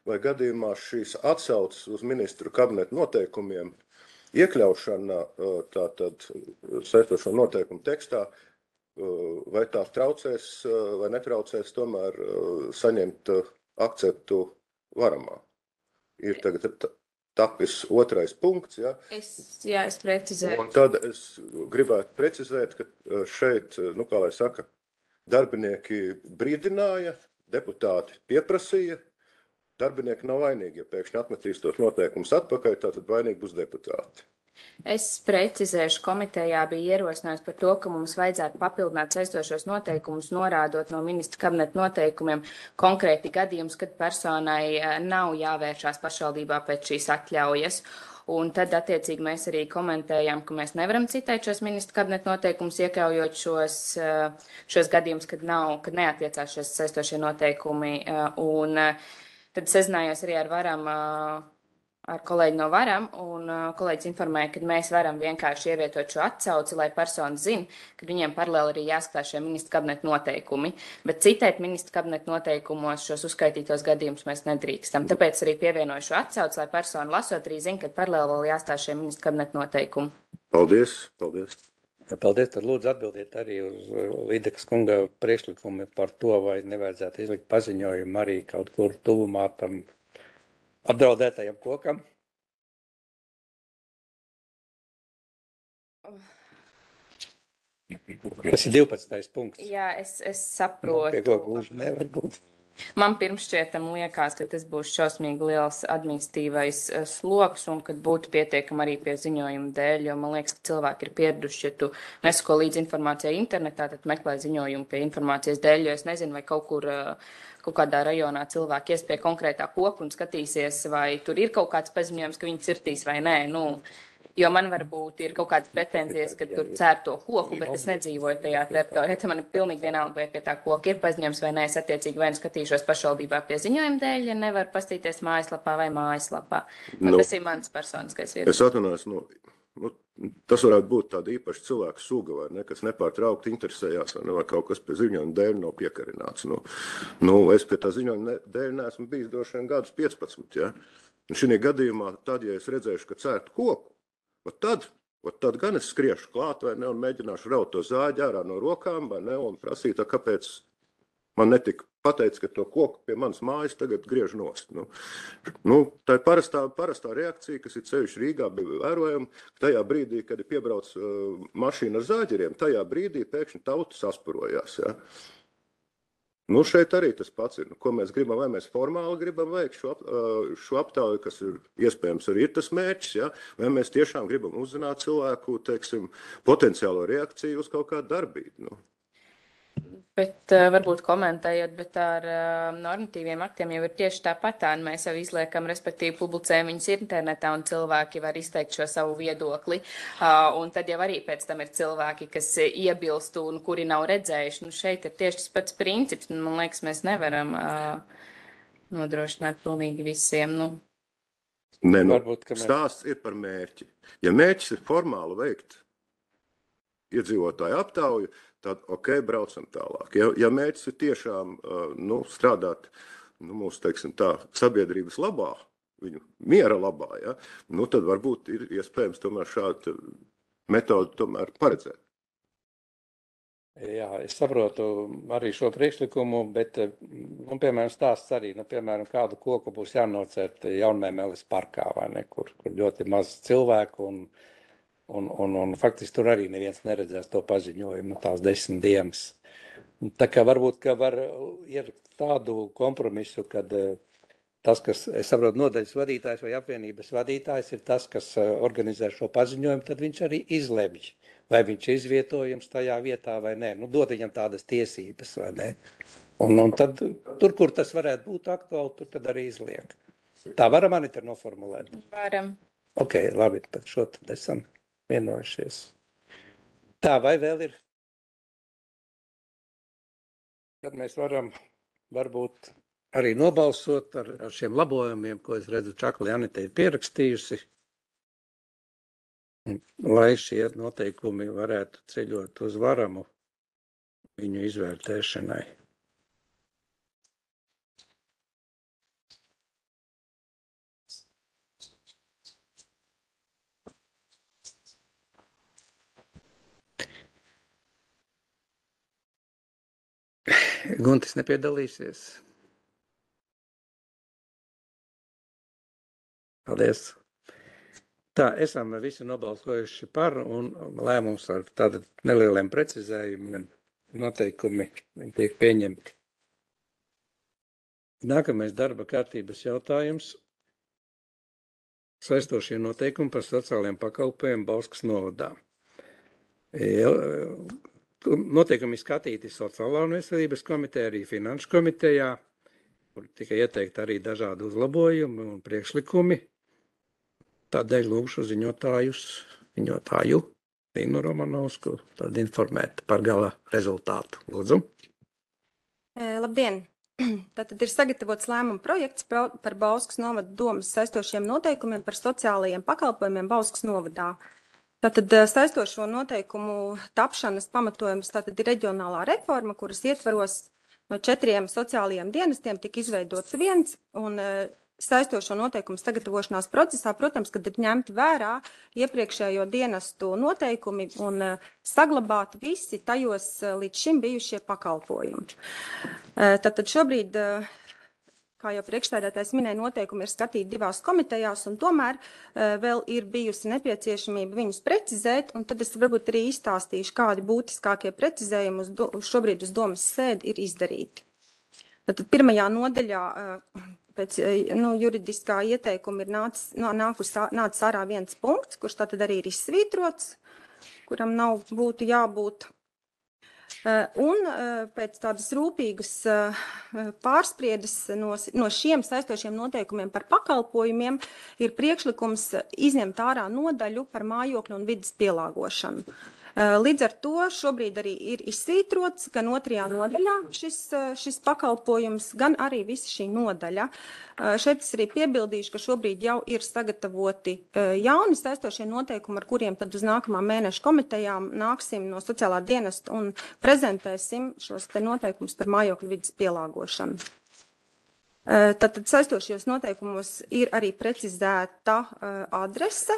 vai gadījumā šīs atsauces uz ministru kabineta noteikumiem iekļaušana tātad saistošo noteikumu tekstā, vai tā traucēs vai netraucēs tomēr saņemt akceptu varamā. Ir tagad tapis otrais punkts, ja? Es precizēju. Un tad es gribētu precizēt, ka šeit, kā lai saka, darbinieki brīdināja, deputāti pieprasīja, darbinieki nav vainīgi, ja pēkšņi atmetīs tos noteikumus atpakaļ, tātad vainīgi būs deputāti. Es precizēšu, komitejā bija ierosinājums par to, ka mums vajadzētu papildināt saistošos noteikumus, norādot no ministra kabineta noteikumiem konkrēti gadījums, kad personai nav jāvēršās pašvaldībā pēc šīs atļaujas. Un tad, attiecīgi, mēs arī komentējām, ka mēs nevaram citēt šos ministra kabineta noteikumus, iekļaujot šos gadījumus, kad neatiecās šos saistošie noteikumi. Un tad sazinājos arī ar kolēģi no Varam, un kolēģis informēja, ka mēs varam vienkārši ievietot šo atsauci, lai persona zina, ka viņiem paralēli arī jāskatās šie ministra kabineta noteikumi. Bet citēt ministra kabineta noteikumos šos uzskaitītos gadījumus mēs nedrīkstam. Tāpēc arī pievienoju šo atsauci, lai persona lasot arī zina, ka paralēli vēl jāstāsta šie ministra kabineta noteikumi. Paldies. Paldies, tad lūdzu atbildiet arī uz Līdekas kunga priekšlikumu par to, vai nevajadzētu izlikt paziņojumu arī kaut kur tuvumā tam apdraudētajam kokam. Tas ir 12. punkts. Jā, es saprotu. Pie koka gluži nevar būt. Man pirmšķietam liekas, ka tas būs šausmīgi liels administratīvais sloks un kad būtu pietiekami arī pie ziņojuma dēļ, jo man liekas, ka cilvēki ir pieraduši, ja tu nesako līdz informācijai internetā, tad meklē ziņojumu pie informācijas dēļ, jo es nezinu, vai kaut kādā rajonā cilvēki ies pie konkrētā koka un skatīsies, vai tur ir kaut kāds paziņojums, ka viņi cirtīs vai nē. Jo man varbūt ir kaut kādas pretenzijas, ka tur cēr to koku, bet es nedzīvoju tajā teritorijā. Tad man ir pilnīgi vienalga, vai pie tā koka ir paziņojums vai nē. Es attiecīgi vai nu skatīšos pašvaldībā pie ziņojuma dēļ, ja nevar pastīties mājaslapā vai mājaslapā. Tas ir mans personiskais viedoklis. Es atvainojos, tas varētu būt tāda īpaša cilvēka suga, vai ne, kas nepārtraukti interesējās, vai kaut kas pie ziņojuma dēļ nav piekarināts. Es pie tā ziņojuma dēļ neesmu bijis droši vien gadus 15, ja? Un šī gadījumā, tad, ja es redzēšu, ka cērtu koku, tad gan es skriešu klāt, vai ne, un mēģināšu raut to zāģi ārā no rokām, vai ne, un prasīt, kāpēc man netika pateicis, ka to koku pie manas mājas tagad griež nost. Tā ir parastā reakcija, kas ir sevišķi Rīgā bija vērojama, ka tajā brīdī, kad ir piebrauc mašīna ar zāģeriem, tajā brīdī pēkšņi tauta sasparojās, ja. Šeit arī tas pats ir. Ko mēs gribam, vai mēs formāli gribam veikt šo aptauju, kas ir iespējams arī ir tas mērķis, ja? Vai mēs tiešām gribam uzzināt cilvēku, potenciālo reakciju uz kaut kādu darbību. Bet varbūt komentējot, bet ar normatīviem aktiem jau ir tieši tāpat. Mēs jau izliekam, respektīvi publicējam viņus internetā un cilvēki var izteikt šo savu viedokli. Un tad jau arī pēc tam ir cilvēki, kas iebilst un kuri nav redzējuši. Šeit ir tieši tas pats princips. Man liekas, mēs nevaram nodrošināt pilnīgi visiem. Stāsts ir par mērķi. Ja mērķis ir formāli veikt iedzīvotāju aptauju, tad braucam tālāk. Ja mērķis ir tiešām strādāt mūsu, sabiedrības labā, viņu miera labā, ja, tad varbūt ir iespējams tomēr šādu metodu tomēr paredzēt. Jā, es saprotu arī šo priekšlikumu, bet, piemēram, stāsts arī, piemēram, kādu koku būs jānocērt Jaunmēmeles parkā, vai ne, kur ļoti maz cilvēku un faktiski tur arī neviens neredzēs to paziņojumu tās 10 dienas. Tā kā varbūt, ka var ir tādu kompromisu, kad tas, kas, es saprotu, nodaļas vadītājs vai apvienības vadītājs ir tas, kas organizē šo paziņojumu, tad viņš arī izlemj, vai viņš ir izvietojams tajā vietā vai nē. Dod viņam tādas tiesības, vai nē. Un tad tur, kur tas varētu būt aktuāli, tur tad arī izliek. Tā varam arī te noformulēt? Varam. Ok, labi, tad šo tad esam vienojušies. Tā, vai vēl ir? Tad mēs varam varbūt arī nobalsot ar šiem labojumiem, ko es redzu Čakli Anita ir pierakstījusi, lai šie noteikumi varētu ceļot uz Varamu viņu izvērtēšanai. Guntis nepiedalīsies. Paldies. Tā, esam visi nobalsojuši par un lēmums ar tādu nelieliem precizējumiem noteikumi tiek pieņemti. Nākamais darba kārtības jautājums. Saistošie noteikumi par sociālajiem pakalpojumiem Bauskas novadā. Noteikumi skatīti Sociālā un veselības komiteja, arī Finanšu komitejā, kur tika ieteikti arī dažādi uzlabojumi un priekšlikumi. Tādēļ lūgšu ziņotāju Tīnu Romanovsku tad informēt par gala rezultātu. Lūdzu. Labdien! Tātad ir sagatavots lēmuma projekts par Bauskas novada domas saistošiem noteikumiem par sociālajiem pakalpojumiem Bauskas novadā. Tātad saistošo noteikumu tapšanas pamatojums tātad ir reģionālā reforma, kuras ietvaros no 4 sociālajiem dienestiem tika izveidots viens, un saistošo noteikumu sagatavošanās procesā, protams, kad ir ņemti vērā iepriekšējo dienestu noteikumi un saglabāti visi tajos līdz šim bijušie pakalpojumi. Tātad šobrīd, kā jau priekšstādātājs minēja, noteikumi ir skatīti 2 komitejās, un tomēr vēl ir bijusi nepieciešamība viņus precizēt, un tad es varbūt arī izstāstīšu, kādi būtiskākie precizējumi šobrīd uz domas sēdi ir izdarīti. Tātad pirmajā nodaļā pēc juridiskā ieteikuma ir nācis ārā viens punkts, kurš tātad arī ir izsvītrots, kuram būtu jābūt. Un pēc tādas rūpīgas pārspriedes no šiem saistošiem noteikumiem par pakalpojumiem ir priekšlikums izņemt ārā nodaļu par mājokļu un vides pielāgošanu. Līdz ar to šobrīd arī ir izsvītrots gan 2. nodaļā šis pakalpojums, gan arī visa šī nodaļa. Šeit es arī piebildīšu, ka šobrīd jau ir sagatavoti jauni saistošie noteikumi, ar kuriem tad uz nākamā mēneša komitejām nāksim no sociālā dienesta un prezentēsim šos te noteikumus par mājokļu vides pielāgošanu. Tātad saistošajos noteikumos ir arī precizēta adrese.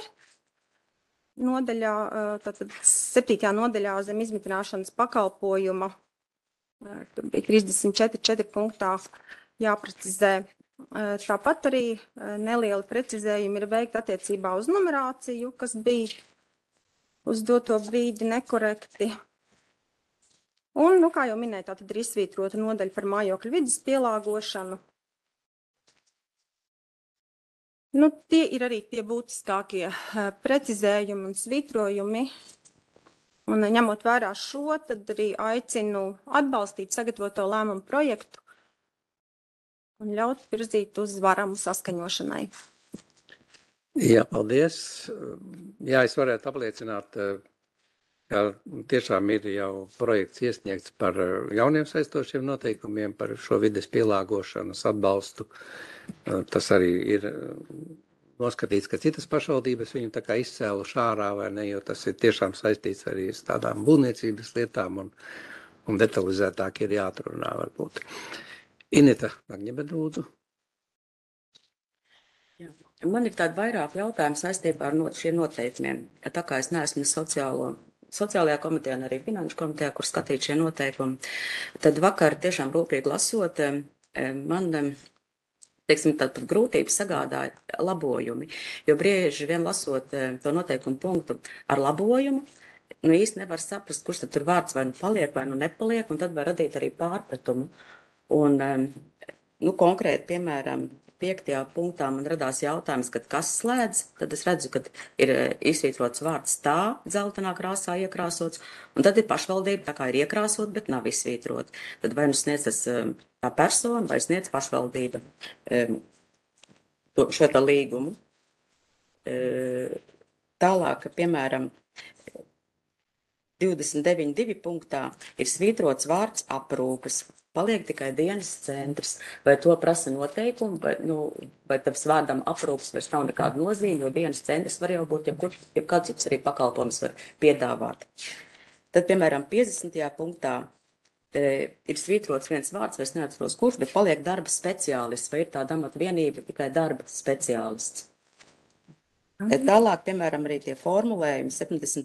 Nodaļā, tātad 7. nodaļā zem izmitināšanas pakalpojuma, tur bija 34 punktā jāprecizē. Tāpat arī nelieli precizējumi ir veikti attiecībā uz numerāciju, kas bija uz doto brīdi nekorekti. Un, kā jau minēju, tātad ir izsvītrota nodaļa par mājokļu vides pielāgošanu. Tie ir arī tie būtiskākie precizējumi un svītrojumi. Un ņemot vērā šo, tad arī aicinu atbalstīt sagatavoto lēmumu projektu un ļaut virzīt uz varamu saskaņošanai. Jā, paldies. Jā, es varētu apliecināt, ka tiešām ir jau projekts iesniegts par jauniem saistošiem noteikumiem, par šo vides pielāgošanas atbalstu. Tas arī ir noskatīts, ka citas pašvaldības viņu tā kā izcēluši ārā, vai ne, jo tas ir tiešām saistīts arī ar tādām būvniecības lietām un detalizētāk ir jāatrunā varbūt. Ineta Magņebed, lūdzu. Man ir tādi vairāk jautājumi saistībā ar šiem noteikumiem. Tā kā es neesmu sociālajā komitejā un arī Finanšu komitejā, kur skatīt šie noteikumi, tad vakar tiešām rūpīgi lasot, man teiksim, tātad grūtības sagādāja labojumi, jo brieži vien lasot to noteikumu punktu ar labojumu, īsti nevar saprast, kurš tad tur vārds vai nu paliek, vai nu nepaliek, un tad var radīt arī pārpratumu. Un, konkrēti, piemēram, 5. punktā man radās jautājums, kad kas slēdz, tad es redzu, ka ir izsvītrots vārds tā, dzeltenā krāsā iekrāsots, un tad ir pašvaldība, tā kā ir iekrāsot, bet nav izsvītrot. Tad vai nu sniedz tas tā persona, vai sniedz pašvaldība šo tā līgumu. Tālāk, piemēram, 29.2. punktā ir svītrots vārds aprūpes. Paliek tikai dienas centrs, vai to prasa noteikumi, vai tas vārdam aprūpes vairs nav nekāda nozīme, jo dienas centrs var jau būt, ja kāds cits arī pakalpojums var piedāvāt. Tad, piemēram, 50. punktā ir svītrots viens vārds, vairs neatceros kurš, bet paliek darba speciālists, vai ir tāda amata vienība tikai darba speciālists. Tālāk, piemēram, arī tie formulējumi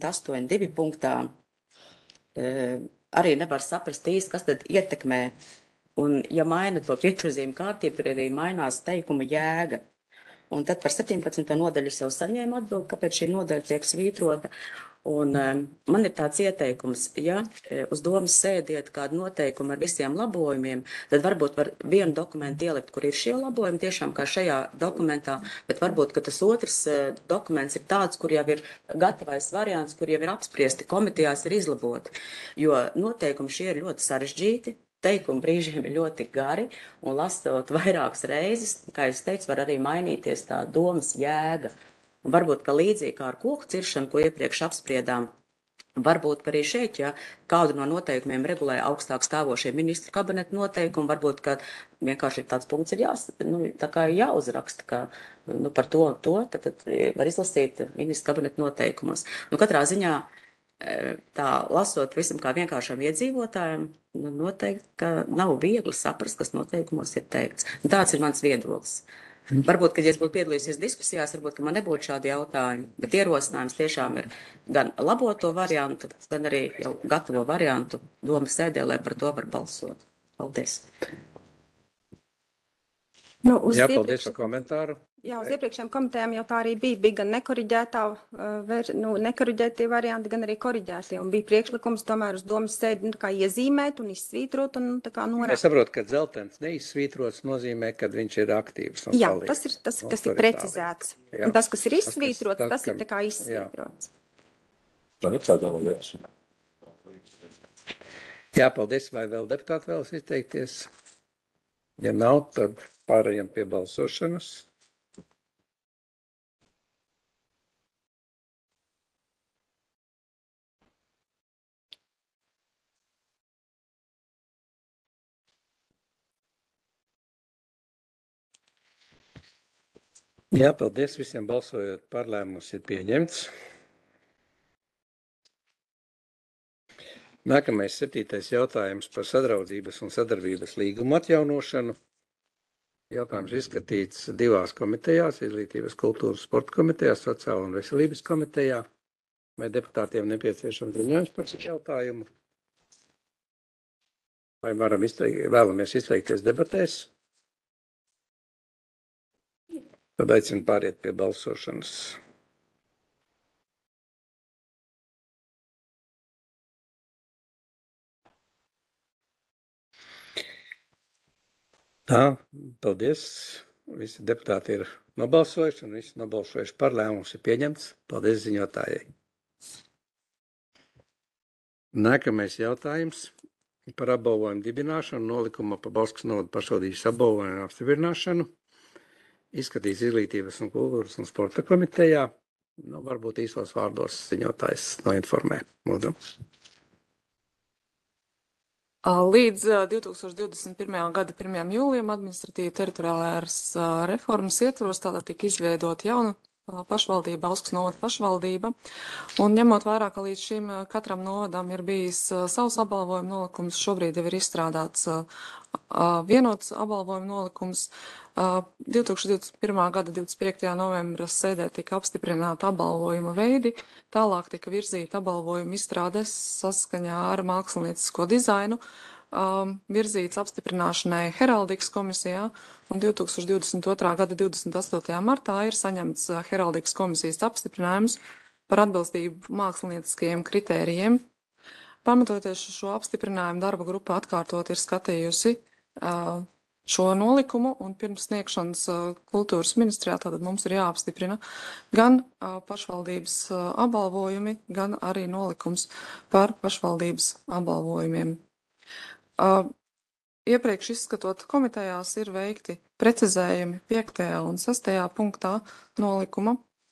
78.2. punktā arī nevar saprast īsti, kas tad ietekmē Un, ja maina to priekšrazījumu kārtību, tad arī mainās teikuma jēga. Un tad par 17. nodaļu es jau saņēmu atbildi, kāpēc šī nodaļa tiek svītrota. Un man ir tāds ieteikums, ja uz domas sēdiet kādu noteikumu ar visiem labojumiem, tad varbūt var vienu dokumentu ielikt, kur ir šie labojumi, tiešām kā šajā dokumentā, bet varbūt, ka tas otrs dokuments ir tāds, kur jau ir gatavais variants, kur jau ir apspriesti komitejās, ir izlaboti. Jo noteikumi šie ir ļoti sarežģīti. Teikumi brīžiem ir ļoti gari, un lasot vairākas reizes, kā es teicu, var arī mainīties tā domas jēga. Un varbūt, ka līdzīgi kā ar koku ciršanu, ko iepriekš apspriedām, varbūt arī šeit, ja kādu no noteikumiem regulē augstāk stāvošie ministru kabineta noteikumi, varbūt, ka vienkārši tāds punkts ir jāuzraksta, ka par to tad var izlasīt ministru kabineta noteikumos. Katrā ziņā tā lasot visam kā vienkāršam iedzīvotājiem, noteikti, ka nav viegli saprast, kas noteikumos ir teikts. Un tāds ir mans viedoklis. Varbūt, kad es būtu piedalījusies diskusijās, varbūt, ka man nebūtu šādi jautājumi, bet ierosinājums tiešām ir gan labot to variantu, gan arī jau gatavo variantu domas sēdē, lai par to var balsot. Paldies. Jā, paldies par komentāru. Jā, uz iepriekšējām komitejām jau tā arī bija gan nekoriģētie varianti, gan arī koriģētie. Un bija priekšlikums tomēr uz domas sēdi kā iezīmēt un izsvītrot un tā kā norādīt. Es saprotu, ka dzeltens neizsvītrots nozīmē, ka viņš ir aktīvs. Jā, tas ir tas, kas ir precizēts. Un tas, kas ir izsvītrots, tas ir tā kā izsvītrots. Jā, paldies. Vai vēl deputāti vēlas izteikties? Ja nav, tad pārējām pie balsošanas. Jā, paldies visiem balsojot par, lēmums ir pieņemts. Nākamais 7. jautājums par sadraudzības un sadarbības līgumu atjaunošanu. Jautājums izskatīts divās komitejās, Izglītības, kultūras, sporta komitejā, sociāla un veselības komitejā. Vai deputātiem nepieciešams ziņojums par šo jautājumu? Vai vēlamies izteikties debatēs? Tad aicinu pāriet pie balsošanas. Tā, paldies. Visi deputāti ir nobalsojuši un visi nobalsojuši par, lēmums ir pieņemts. Paldies ziņotājai. Nākamais jautājums par apbalvojumu dibināšanu, nolikuma par Bauskas novada pašvaldības apbalvojumu apstiprināšanu. Izskatīs Izglītības un kultūras un sporta komitejā. Varbūt īsos vārdos ziņotājs noinformē. Lūdzu. Līdz 2021. gada 1. jūlijam administratīva teritoriālās reformas ietvaros tātad tika izveidota jauna pašvaldība, Bauskas novada pašvaldība. Un ņemot vērā, ka līdz šim katram novadam ir bijis savs apbalvojuma nolikums, šobrīd jau ir izstrādāts vienots apbalvojuma nolikums. 2021. gada 25. novembra sēdē tika apstiprināta apbalvojuma veidi, tālāk tika virzīta apbalvojuma izstrādes saskaņā ar māksliniecisko dizainu, virzīts apstiprināšanai heraldikas komisijā, un 2022. gada 28. martā ir saņemts heraldikas komisijas apstiprinājums par atbilstību mākslinieckajiem kritērijiem. Pamatoties uz šo apstiprinājumu, darba grupa atkārtot ir skatījusi šo nolikumu, un pirms sniegšanas kultūras ministrijā tātad mums ir jāapstiprina gan pašvaldības apbalvojumi, gan arī nolikums par pašvaldības apbalvojumiem. Iepriekš izskatot komitejās ir veikti precizējumi 5. un 6. punktā nolikuma,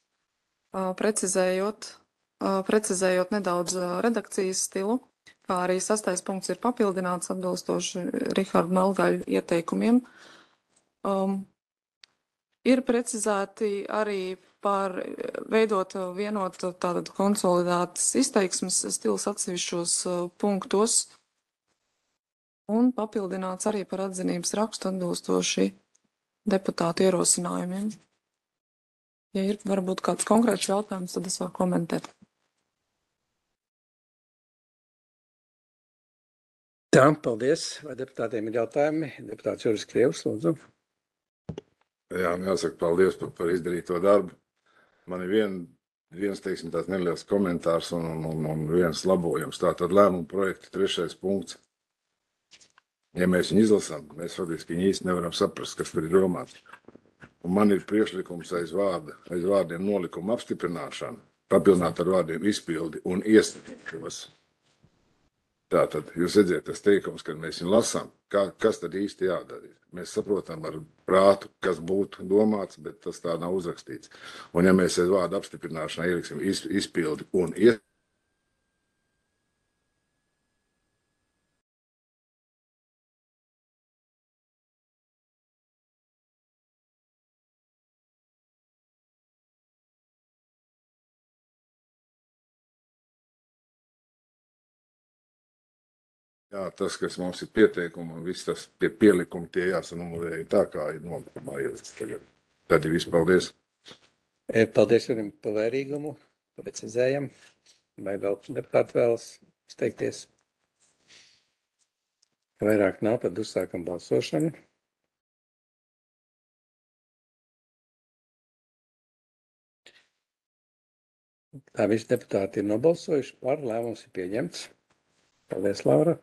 precizējot nedaudz redakcijas stilu, kā arī 6. punkts ir papildināts atbilstoši Riharda Melgaļa ieteikumiem. Ir precizēti arī par veidot vienotu tātad konsolidētas izteiksmes stils atsevišķos punktos, un papildināts arī par atzinības rakstu atbilstoši deputātu ierosinājumiem. Ja ir varbūt kāds konkrēts jautājums, tad es varu komentēt. Tā, paldies. Vai deputātiem ir jautājumi? Deputāts Juris Krievs, lūdzu. Jā, jāsaka paldies par izdarīto darbu. Man ir viens, teiksim, tāds neliels komentārs un viens labojums. Tātad lēmuma projekta 3. punkts. Ja mēs viņu izlasām, mēs faktiski viņu īsti nevaram saprast, kas tur ir domāts. Un man ir priekšlikums aiz vārdiem nolikuma apstiprināšana, papildināt ar vārdiem izpildi un iesniegšos. Tātad, jūs redziet, tas teikums, kad mēs viņu lasām, kas tad īsti jādara. Mēs saprotam ar prātu, kas būtu domāts, bet tas tā nav uzrakstīts. Un ja mēs aiz vārdu apstiprināšanā ieliksim izpildi un iesniegšos, jā, tas, kas mums ir pieteikumi un viss tas pielikumi, tie jāsanumurēja tā, kā ir nolikumā ielikts tagad. Tad ir viss, paldies. Paldies Jurim par vērīgumu, precizējam. Vai vēl deputāti vēlas izteikties? Vairāk nav, tad uzsākam balsošanu. Tā visi deputāti ir nobalsojuši par, lēmums ir pieņemts. Paldies, Laura.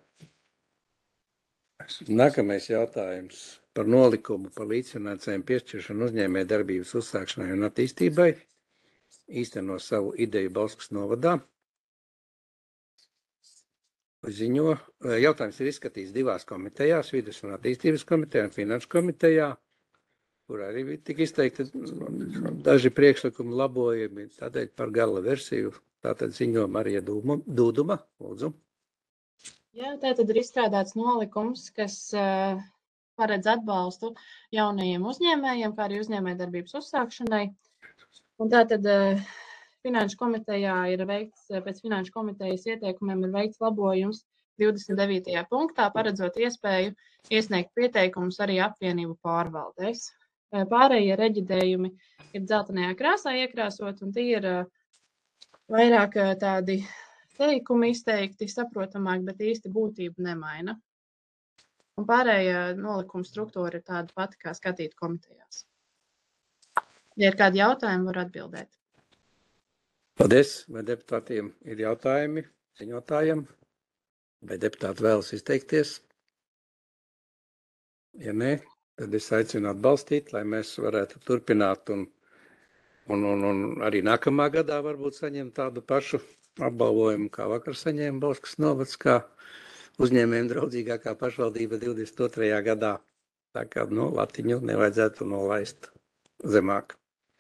Nākamais jautājums par nolikumu par līdzfinansējumu piešķiršanu uzņēmēju darbības uzsākšanai un attīstībai. Īsteno savu ideju Bauskas novadā. Jautājums ir izskatīts divās komitejās, vides un attīstības komitejā un finanšu komitejā, kur arī tika izteikti daži priekšlikumi labojumi, tādēļ par gala versiju. Tātad ziņo Marija Dūduma, lūdzu. Jā, tātad ir izstrādāts nolikums, kas paredz atbalstu jaunajiem uzņēmējiem, kā arī uzņēmējdarbības uzsākšanai. Un tātad Finanšu komitejā ir veikts, pēc Finanšu komitejas ieteikumiem ir veikts labojums 29. punktā, paredzot iespēju iesniegt pieteikumus arī apvienību pārvaldēs. Pārējie reģidējumi ir dzeltenajā krāsā iekrāsot, un tie ir vairāk tādi teikumi izteikti saprotamāk, bet īsti būtību nemaina. Un pārējā nolikuma struktūra ir tāda pati, kā skatīt komitejās. Ja ir kādi jautājumi, var atbildēt. Paldies. Vai deputātiem ir jautājumi ziņotājiem? Vai deputāti vēlas izteikties? Ja nē, tad es aicinu atbalstīt, lai mēs varētu turpināt un arī nākamā gadā varbūt saņemt tādu pašu apbalvojumu, kā vakar saņēma Bauskas novads, kā uzņēmējiem draudzīgākā pašvaldība 22. gadā. Tā kā latiņu nevajadzētu nolaist zemāk.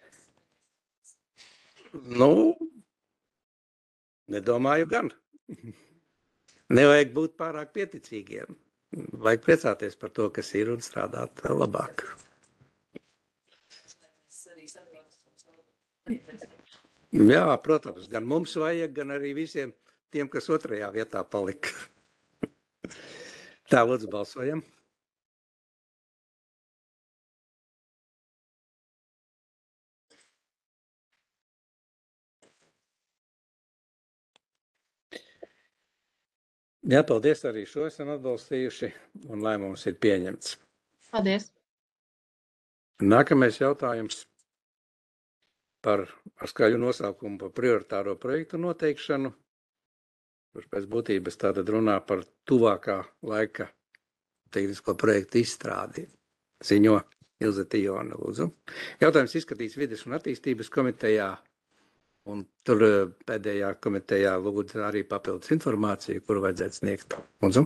Nedomāju gan. Nevajag būt pārāk pieticīgiem. Vajag priecāties par to, kas ir, un strādāt labāk. Jā, protams, gan mums vajag, gan arī visiem tiem, kas otrajā vietā palika. Tā, lūdzu, balsojam. Jā, paldies, arī šo esam atbalstījuši, un lēmums ir pieņemts. Paldies. Nākamais jautājums par skaļu nosaukumu par prioritāro projektu noteikšanu, kurš pēc būtības tātad runā par tuvākā laika tehnisko projektu izstrādi. Ziņo Ilze Tijona, lūdzu. Jautājums izskatīts vides un attīstības komitejā, un tur pēdējā komitejā lūdzu arī papildus informāciju, kuru vajadzētu sniegt. Lūdzu.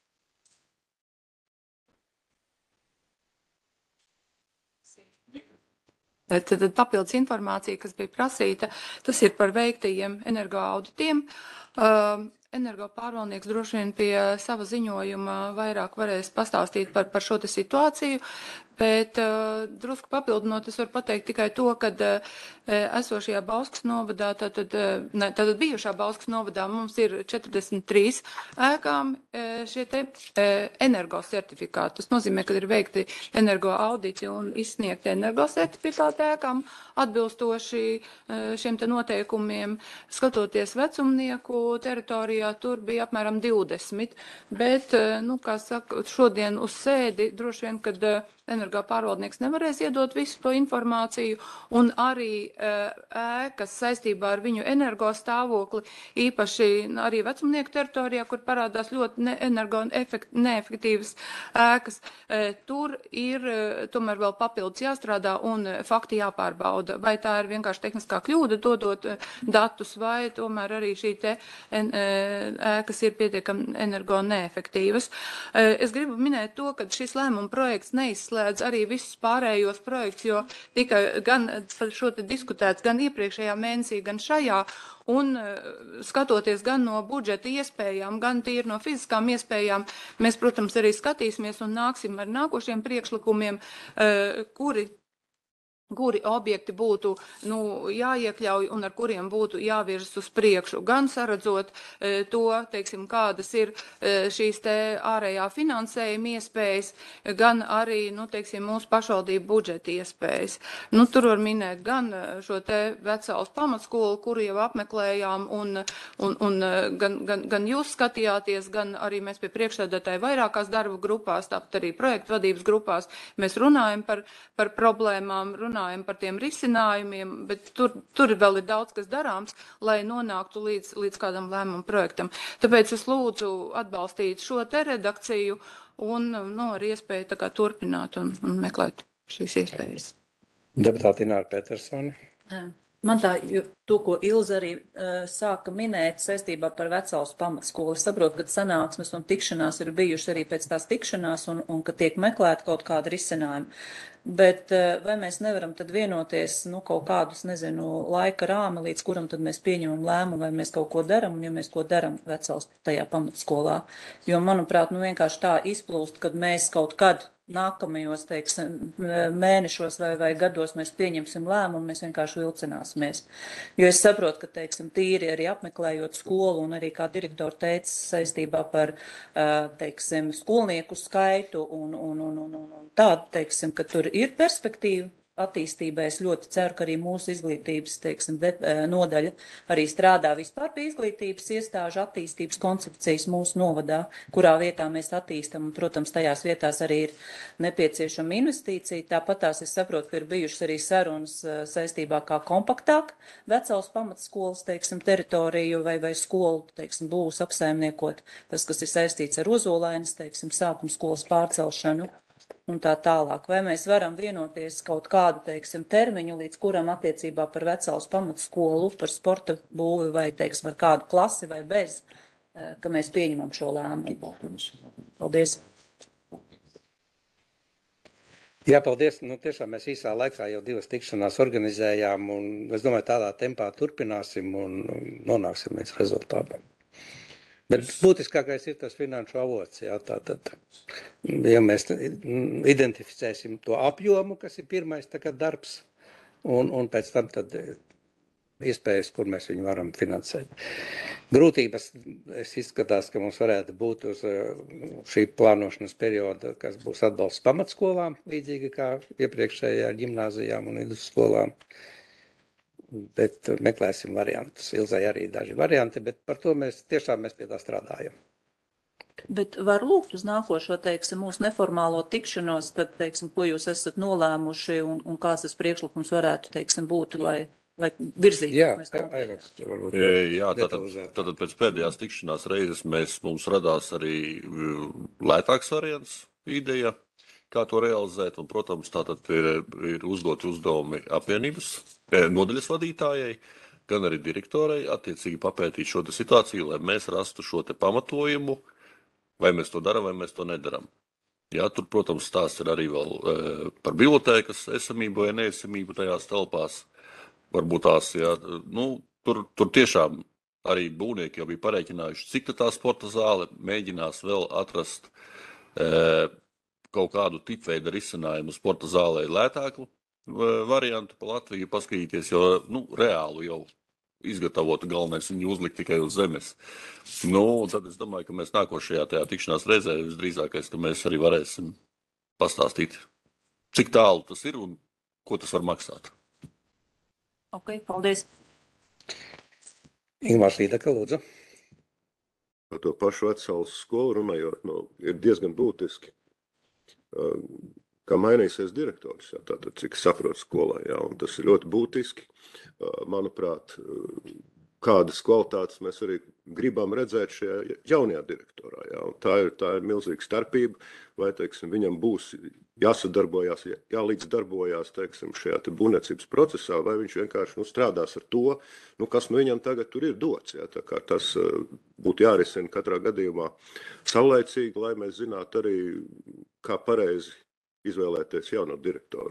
Tad papildus informācija, kas bija prasīta, tas ir par veiktajiem energoauditiem. Energopārvaldnieks droši vien pie sava ziņojuma vairāk varēs pastāstīt par šo situāciju, Bet drusku papildinot, es varu pateikt tikai to, ka esošajā Bauskas novadā, tātad bijušā Bauskas novadā mums ir 43 ēkām šie te energosertifikāti. Tas nozīmē, ka ir veikti energo auditi un izsniegti energosertifikāti ēkām atbilstoši šiem te noteikumiem. Skatoties vecumnieku teritorijā, tur bija apmēram 20, bet, kā saka, šodien uz sēdi droši vien, kad energo pārvaldnieks nevarēs iedot visu to informāciju, un arī ēkas saistībā ar viņu energo stāvokli, īpaši arī vecumnieku teritorijā, kur parādās ļoti energo neefektīvas ēkas, tur ir tomēr vēl papildus jāstrādā un fakti jāpārbauda. Vai tā ir vienkārši tehniskā kļūda dodot datus, vai tomēr arī šī te ēkas ir pietiekami energo neefektīvas. Es gribu minēt to, ka šis lēmuma projekts neizslēdz arī visus pārējos projekts, jo tika gan par šo te diskutēts gan iepriekšējā mēnesī, gan šajā, un skatoties gan no budžeta iespējām, gan tīri no fiziskām iespējām, mēs, protams, arī skatīsimies un nāksim ar nākošiem priekšlikumiem, kuri objekti būtu jāiekļauj un ar kuriem būtu jāvirzas uz priekšu, gan saredzot to, teiksim, kādas ir šīs te ārējā finansējuma iespējas, gan arī, teiksim, mūsu pašvaldību budžeta iespējas. Tur var minēt gan šo te Vecāles pamatskolu, kuru jau apmeklējām, un gan jūs skatījāties, gan arī mēs pie priekšsēdētāja vairākās darba grupās, tāpat arī projektu vadības grupās, mēs runājam par problēmām, runājam par tiem risinājumiem, bet tur vēl ir daudz, kas darāms, lai nonāktu līdz kādam lēmumu projektam. Tāpēc es lūdzu atbalstīt šo te redakciju un ar iespēju tā kā turpināt un meklēt šīs iespējas. Deputāte Ināra Petersone. Man to, ko Ilze arī sāka minēt saistībā par Vecāles pamatskolu. Es saprotu, ka sanāksmes un tikšanās ir bijušas arī pēc tās tikšanās un ka tiek meklēt kaut kāda risinājuma. Bet vai mēs nevaram tad vienoties kaut kādus, laika rāmi, līdz kuram tad mēs pieņemam lēmumu, vai mēs kaut ko daram, un ja mēs ko daram Vecāles tajā pamatskolā. Jo, manuprāt, vienkārši tā izplūst, kad mēs kaut kad nākamajos, mēnešos vai gados mēs pieņemsim lēmumu, mēs vienkārši vilcināsimies. Jo es saprotu, ka, tīri arī apmeklējot skolu un arī, kā direktori teica, saistībā par, skolnieku skaitu un tādu, ka tur ir perspektīva attīstībai. Es ļoti ceru, ka arī mūsu izglītības, nodaļa arī strādā vispār pie izglītības iestāžu attīstības koncepcijas mūsu novadā, kurā vietā mēs attīstam, un, protams, tajās vietās arī ir nepieciešama investīcija. Tāpat tās es saprotu, ka ir bijušas arī sarunas saistībā kā kompaktāk Vecāles pamatskolas, teritoriju vai skolu, būs apsaimniekot, tas, kas ir saistīts ar Ozolainas, sākuma skolas pārcelšanu. Un tā tālāk. Vai mēs varam vienoties kaut kādu, termiņu, līdz kuram attiecībā par Vecāles pamatskolu, par sporta būvi vai, ar kādu klasi vai bez, ka mēs pieņemam šo lēmumu. Paldies. Jā, paldies. Tiešām mēs īsā laikā jau 2 tikšanās organizējām, un es domāju, tādā tempā turpināsim un nonāksim līdz rezultātam. Bet būtiskākais ir tas finanšu avots. Jā, tātad, ja mēs identificēsim to apjomu, kas ir pirmais darbs, un pēc tam tad iespējas, kur mēs viņu varam finansēt. Grūtības izskatās, ka mums varētu būt uz šī plānošanas perioda, kas būs atbalsts pamatskolām, līdzīgi kā iepriekšējā ģimnāzijām un vidusskolām. Bet meklēsim variantus. Ilzai arī daži varianti, bet par to mēs pie tā strādājam. Bet var lūgt uz nākošo, mūsu neformālo tikšanos, tad, ko jūs esat nolēmuši un kāds tas priekšlikums varētu, būt, lai virzītu. Jā, tātad pēc pēdējās tikšanās reizes mums radās arī lētāks variants ideja, kā to realizēt, un, protams, tātad ir uzdoti uzdevumi apvienības nodaļas vadītājai, gan arī direktorai attiecīgi papētīt šo situāciju, lai mēs rastu šo pamatojumu, vai mēs to daram, vai mēs to nedaram. Jā, tur, protams, stāsts ir arī vēl par bibliotēkas esamību vai neesamību tajās telpās. Varbūt tās, jā, tur tiešām arī būvnieki jau bija pareiķinājuši, cik tā sporta zāle mēģinās vēl atrast kaut kādu tipveida risinājumu sporta zālē lētāku variantu pa Latviju paskatīties, jo reālu jau izgatavotu galvenais viņu uzlikt tikai uz zemes. Tad es domāju, ka mēs nākošajā tajā tikšanās reizē visdrīzākais, ka mēs arī varēsim pastāstīt, cik tālu tas ir un ko tas var maksāt. Ok, paldies. Ingmārs Līdaka, lūdzu. Par to pašu Vecaules skolu runājot, ir diezgan būtiski, kā mainīsies direktors, tātad, cik saprot skolā, un tas ir ļoti būtiski. Manuprāt, kādas kvalitātes mēs arī gribam redzēt šajā jaunajā direktorā, un tā ir milzīga starpība, vai, teiksim, viņam būs jāsadarbojās, jālīdzdarbojās, teiksim, šajā te būvniecības procesā, vai viņš vienkārši strādās ar to, kas viņam tagad tur ir dots, tā kā tas būtu jārisina katrā gadījumā saulaicīgi, lai mēs zinātu arī, kā pareizi izvēlēties jauno direktoru.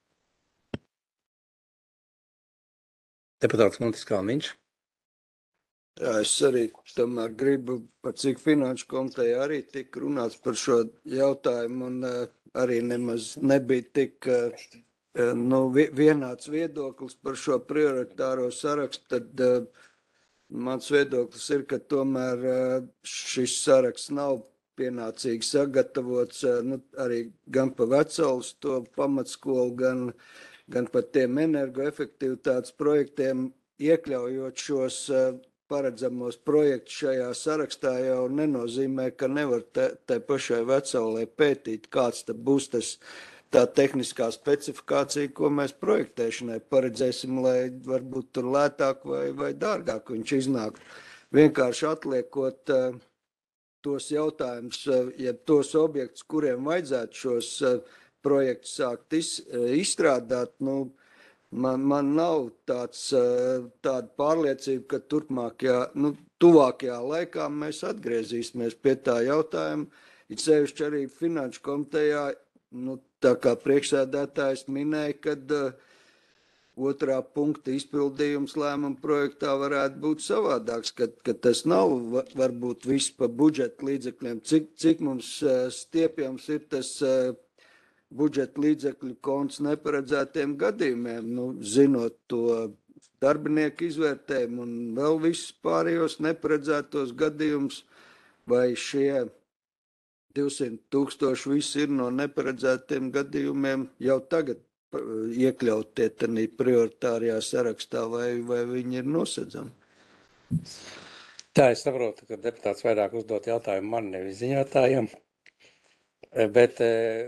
Deputāts Montis Kalniņš. Jā, es arī tomēr gribu, par cik finanšu komiteja arī tika runāts par šo jautājumu, un arī nemaz nebija tik vienāds viedoklis par šo prioritāro sarakstu, tad mans viedoklis ir, ka tomēr šis saraksts nav pienācīgi sagatavots arī gan pa Vecaules to pamatskolu, gan par tiem energoefektivitātes projektiem, iekļaujot šos paredzamos projektus šajā sarakstā jau nenozīmē, ka nevar tai pašai Vecaulē pētīt, kāds tad būs tā tehniskā specifikācija, ko mēs projektēšanai paredzēsim, lai varbūt tur lētāk vai dārgāk viņš iznāk. Vienkārši atliekot tos jautājumus, ja tos objektus, kuriem vajadzētu šos projektus sākt izstrādāt, man nav tāda pārliecība, ka tuvākajā laikā mēs atgriezīsimies pie tā jautājuma. It sevišķi arī finanšu komitejā, tā kā priekšsēdētājs minēja, kad otrā punkta izpildījums lēmuma projektā varētu būt savādāks, ka tas nav varbūt viss pa budžeta līdzekļiem. Cik mums stiepjams ir tas budžeta līdzekļu konts neparedzētiem gadījumiem, zinot to darbinieku izvērtējumu un vēl visus pārējos neparedzētos gadījumus, vai šie 200,000 visi ir no neparedzētiem gadījumiem jau tagad iekļautie tādā prioritārajā sarakstā, vai viņi ir nosedzami? Tā, es saprotu, ka deputāts vairāk uzdot jautājumu man, nevis ziņotājiem. Bet,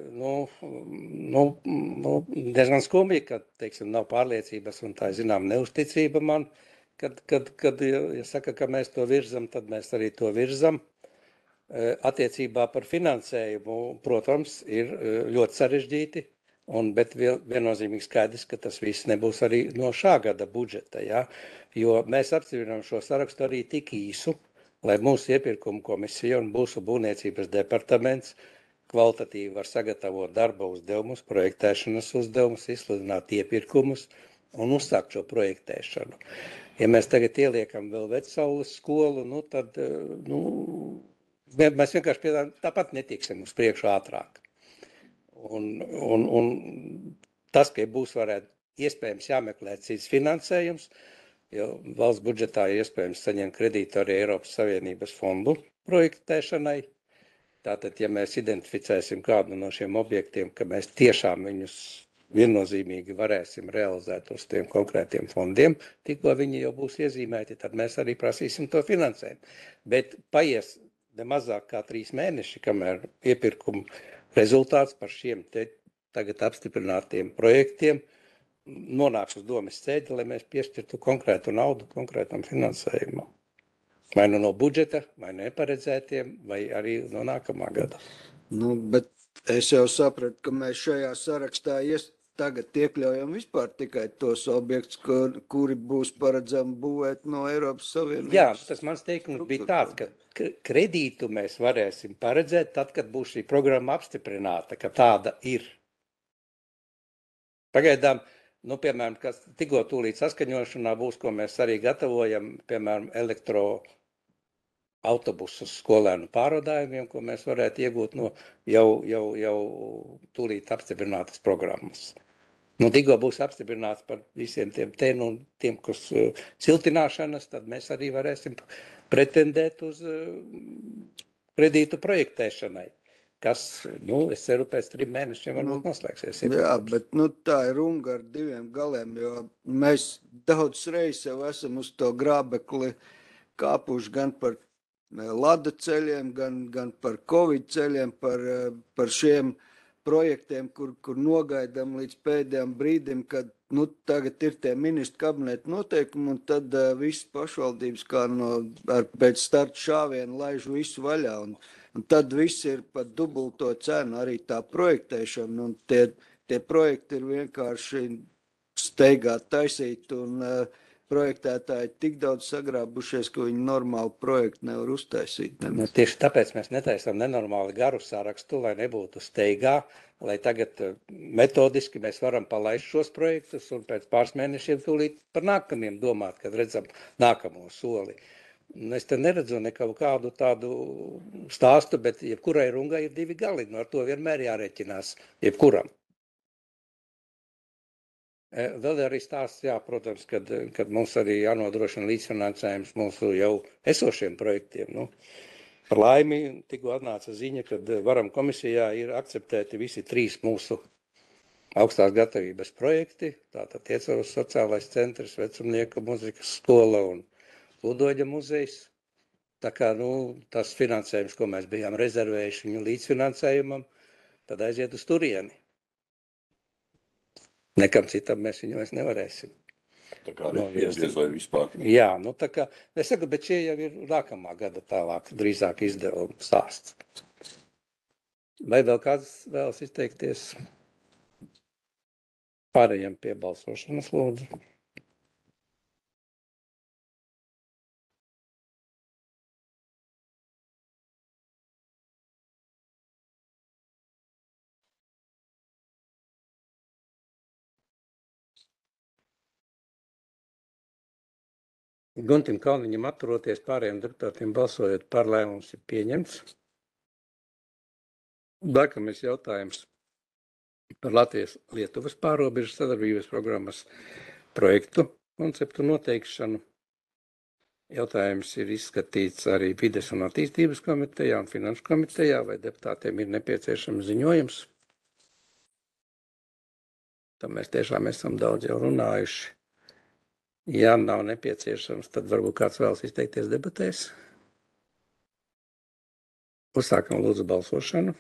diezgan skumji, ka, teiksim, nav pārliecības un tā, zinām, neusticība man, kad ja saka, ka mēs to virzam, tad mēs arī to virzam. Attiecībā par finansējumu, protams, ir ļoti sarežģīti, bet viennozīmīgi skaidrs, ka tas viss nebūs arī no šā gada budžeta, jo mēs apstiprinām šo sarakstu arī tik īsu, lai mūsu iepirkuma komisija un mūsu būvniecības departaments kvalitatīvi var sagatavot darba uzdevumus, projektēšanas uzdevumus, izsludināt iepirkumus un uzsākt šo projektēšanu. Ja mēs tagad ieliekam vēl Vecaules skolu, tad mēs vienkārši tāpat netiksim uz priekšu ātrāk. Un tas, ka būs varētu iespējams jāmeklē cits finansējums, jo valsts budžetā ir iespējams saņemt kredītu arī Eiropas Savienības fondu projektēšanai. Tātad, ja mēs identificēsim kādu no šiem objektiem, ka mēs tiešām viņus viennozīmīgi varēsim realizēt uz tiem konkrētiem fondiem, tikko viņi jau būs iezīmēti, tad mēs arī prasīsim to finansējumu. Bet paies nemazāk kā 3 mēneši, kamēr iepirkuma rezultāts par šiem te tagad apstiprinātiem projektiem nonāks uz domes sēdi, lai mēs piešķirtu konkrētu naudu konkrētam finansējumam. Vai no budžeta, vai neparedzētiem, vai arī no nākamā gada. Bet es jau sapratu, ka mēs šajā sarakstā tagad iekļaujam vispār tikai tos objektus, kuri būs paredzami būvēt no Eiropas Savienības. Jā, tas mans teikums bija tāds, ka kredītu mēs varēsim paredzēt tad, kad būs šī programma apstiprināta, ka tāda ir. Pagaidām, piemēram, kas tikko tūlīt saskaņošanā būs, ko mēs arī gatavojam, piemēram, autobusus skolēnu pārvadājumiem, ko mēs varētu iegūt no jau tūlīt apstiprinātas programmas. Nu, tikko būs apstiprināts par visiem tiem, kas siltināšanas, tad mēs arī varēsim pretendēt uz kredītu projektēšanai, kas, es ceru, pēc 3 mēnešiem varbūt noslēgsies. Jā, bet tā ir runga ar 2 galiem, jo mēs daudz reizes jau esam uz to grābekli kāpuši gan par lada ceļiem, gan par Covid ceļiem, par šiem projektiem, kur nogaidām līdz pēdējām brīdim, kad tagad ir tie ministru kabineta noteikumi, un tad visas pašvaldības kā pēc starta šāviena laiž visu vaļā, un tad viss ir pat dubulto cenu, arī tā projektēšana, un tie projekti ir vienkārši steigā taisīt, un projektētāji tik daudz sagrābušies, ka viņi normālu projektu nevar uztaisīt. Tieši tāpēc mēs netaisām nenormāli garu sarakstu, lai nebūtu steigā, lai tagad metodiski mēs varam palaist šos projektus un pēc pāris mēnešiem tūlīt par nākamiem domāt, kad redzam nākamo soli. Es te neredzu nekādu tādu stāstu, bet jebkurai rungai ir 2 gali, ar to vienmēr jārēķinās, jebkuram. Vēl arī stāsts, protams, kad mums arī jānodrošina līdzfinansējums mūsu jau esošiem projektiem. Par laimi tikko atnāca ziņa, kad Varam komisijā ir akceptēti visi 3 mūsu augstās gatavības projekti, tātad Iecavas sociālais centrs, vecumnieku muzikas skola un Ludoģa muzejs. Tā kā, tas finansējums, ko mēs bijām rezervējuši viņu līdzfinansējumam, tad aiziet uz turieni. Nekam citam mēs viņu vairs nevarēsim. Tā kā arī diez vai vispār. Jā, tā kā, es saku, bet šie jau ir nākamā gada tālāk, drīzāk izdevuma stāsts. Vai vēl kāds vēlas izteikties? Pārējiem pie balsošanas, lūdzu. Guntim Kalniņam atturoties, pārējiem deputātiem balsojot par, lēmums ir pieņemts. Nākamais jautājums par Latvijas-Lietuvas pārrobežu sadarbības programmas projektu konceptu noteikšanu. Jautājums ir izskatīts arī Vides un attīstības komitejā un Finanšu komitejā, vai deputātiem ir nepieciešams ziņojums. Tam mēs tiešām esam daudz jau runājuši. Ja nav nepieciešams, tad varbūt kāds vēlas izteikties debatēs. Uzsākam lūdzu balsošanu.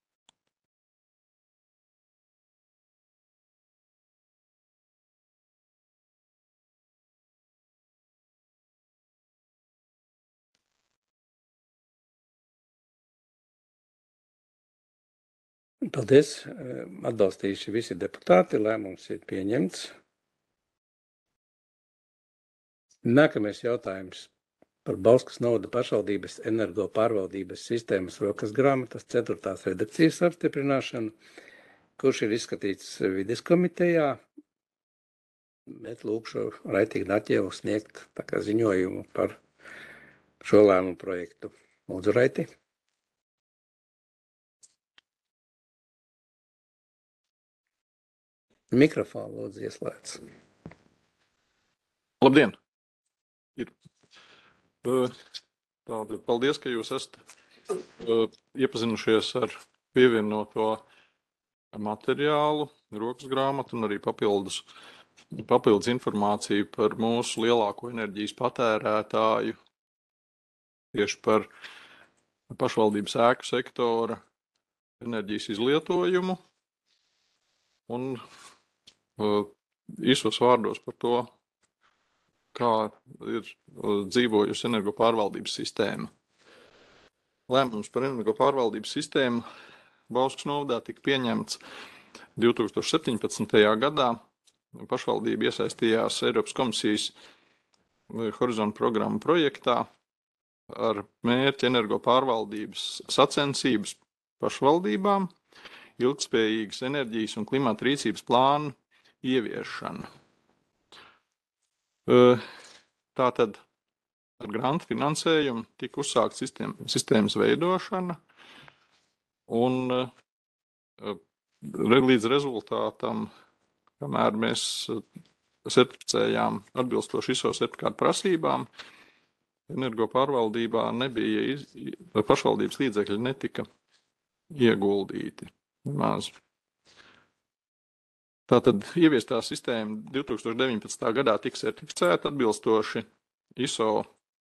Paldies. Atbalstījuši visi deputāti. Lēmums ir pieņemts. Nākamais jautājums par Bauskas novada pašvaldības energo pārvaldības sistēmas rokas grāmatas 4. redakcijas apstiprināšanu, kurš ir izskatīts Vides komitejā, bet lūkšu Raitīgu Naķievu sniegt ziņojumu par šo lēmumu projektu. Lūdzu, Raiti. Mikrofonu lūdzu ieslēdz. Labdien! Paldies, ka jūs esat iepazinušies ar pievienoto materiālu, rokas grāmatu un arī papildus informāciju par mūsu lielāko enerģijas patērētāju, tieši par pašvaldības ēku sektora enerģijas izlietojumu un īsos vārdos par to, kā ir dzīvojusi energo pārvaldības sistēma. Lēmums par energo pārvaldības sistēmu Bauskas novadā tika pieņemts 2017. gadā. Pašvaldība iesaistījās Eiropas komisijas Horizonta programmu projektā ar mērķi energo pārvaldības sacensības pašvaldībām, ilgtspējīgas enerģijas un klimata rīcības plānu ieviešana. Tātad ar grantu finansējumu tika uzsākt sistēmas veidošana, un līdz rezultātam, kamēr mēs certificējām atbilstoši ISO certifikātu prasībām, energo pārvaldībā nebija, pašvaldības līdzekļi netika ieguldīti maz. Tātad ieviestā sistēma 2019. gadā tika certificēta atbilstoši ISO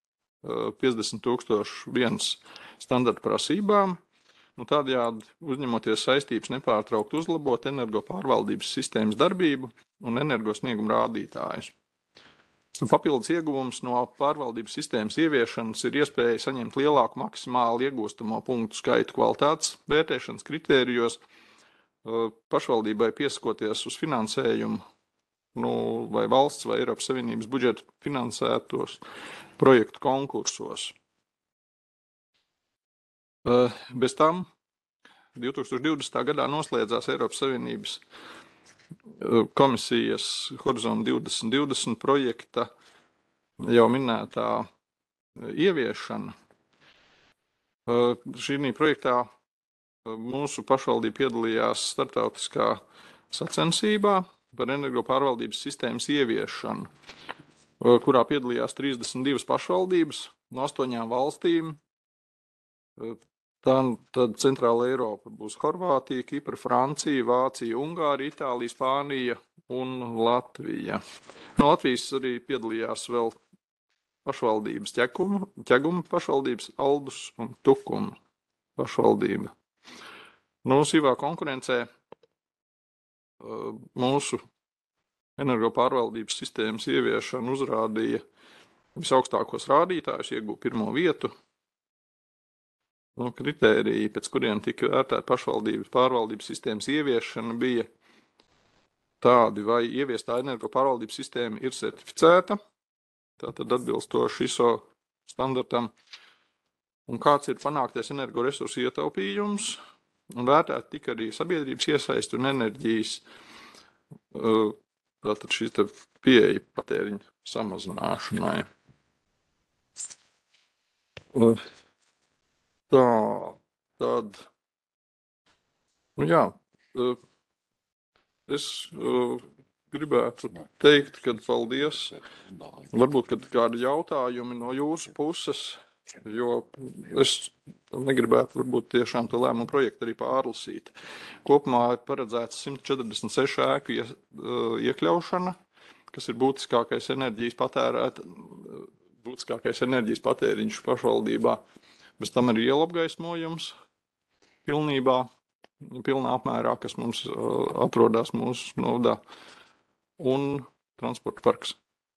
50001 standarta prasībām, un tādējādi uzņemoties saistības nepārtraukt uzlabot energo pārvaldības sistēmas darbību un energo snieguma rādītājus. Papildus ieguvums no pārvaldības sistēmas ieviešanas ir iespēja saņemt lielāku maksimāli iegūstamo punktu skaitu kvalitātes vērtēšanas kritērijos, pašvaldībai piesakoties uz finansējumu, vai valsts vai Eiropas Savienības budžeta finansētos projektu konkursos. Bez tam 2020. gadā noslēdzās Eiropas Savienības komisijas Horizon 2020 projekta jau minētā ieviešana. Šī projektā mūsu pašvaldība piedalījās starptautiskā sacensībā par energo pārvaldības sistēmas ieviešanu, kurā piedalījās 32 pašvaldības no 8 valstīm. Tad Centrāla Eiropa būs Horvātija, Kipra, Francija, Vācija, Ungārija, Itālija, Spānija un Latvija. No Latvijas arī piedalījās vēl pašvaldības Ķeguma pašvaldības, Aldus un Tukuma pašvaldība. Sīvā konkurencē mūsu energo pārvaldības sistēmas ieviešana uzrādīja visaugstākos rādītājus, ieguva 1. vietu. Kritēriji, pēc kuriem tika vērtēta pašvaldības pārvaldības sistēmas ieviešana, bija tādi, vai ieviestā energo pārvaldības sistēma ir certificēta, tātad atbilstoši ISO standartam, un kāds ir panāktais energoresursu ietaupījums, un vērtēt tika arī sabiedrības iesaisti un enerģijas, tātad šīs pieeja patēriņa samazināšanai. Tad, es gribētu teikt, ka paldies. Varbūt, kad kādi jautājumi no jūsu puses, jo es negribētu varbūt tiešām to lēmumu projektu arī pārlasīt. Kopumā ir paredzēts 146 ēku iekļaušana, kas ir būtiskākais enerģijas patēriņš pašvaldībā. Bez tam ir ielu apgaismojums pilnā apmērā, kas mums atrodas mūsu novadā, un transporta parks.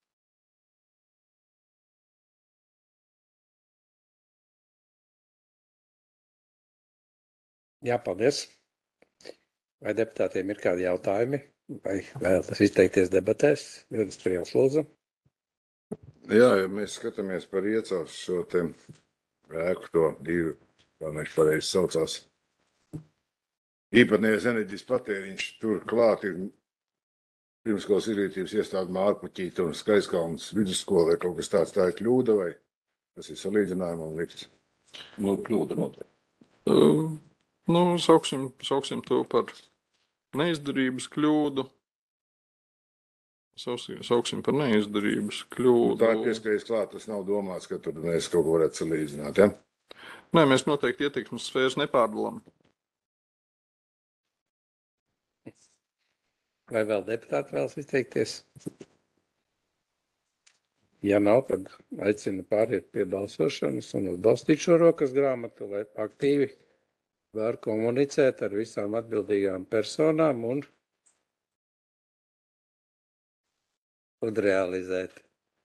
Jā, paldies. Vai deputātiem ir kādi jautājumi, vai vēlaties izteikties debatēs? Jūras Prievs, lūdzu. Jā, ja mēs skatāmies par iecās šo te ēku to divu, kā mēs pareizi saucās. Īpatnējais enerģijas patēriņš tur klāt ir pirmskolas izglītības iestāde Mārpuķīte un Skaiskalnas vidusskola, vai kaut kas tāds, tā ir kļūda, vai tas ir salīdzinājumam likts? Kļūda noteikti. Sauksim to par neizdarības kļūdu. Sauksim par neizdarības kļūdu. Tā ir pieskaries klāt, tas nav domāts, ka tur mēs kaut ko varētu salīdzināt, ja? Nē, mēs noteikti ietekmes sfēras nepārdalam. Vai vēl deputāti vēlas izteikties? Ja nav, tad aicinu pāriet pie balsošanas un atbalstīt šo rokas grāmatu, lai aktīvi var komunicēt ar visām atbildīgām personām un realizēt.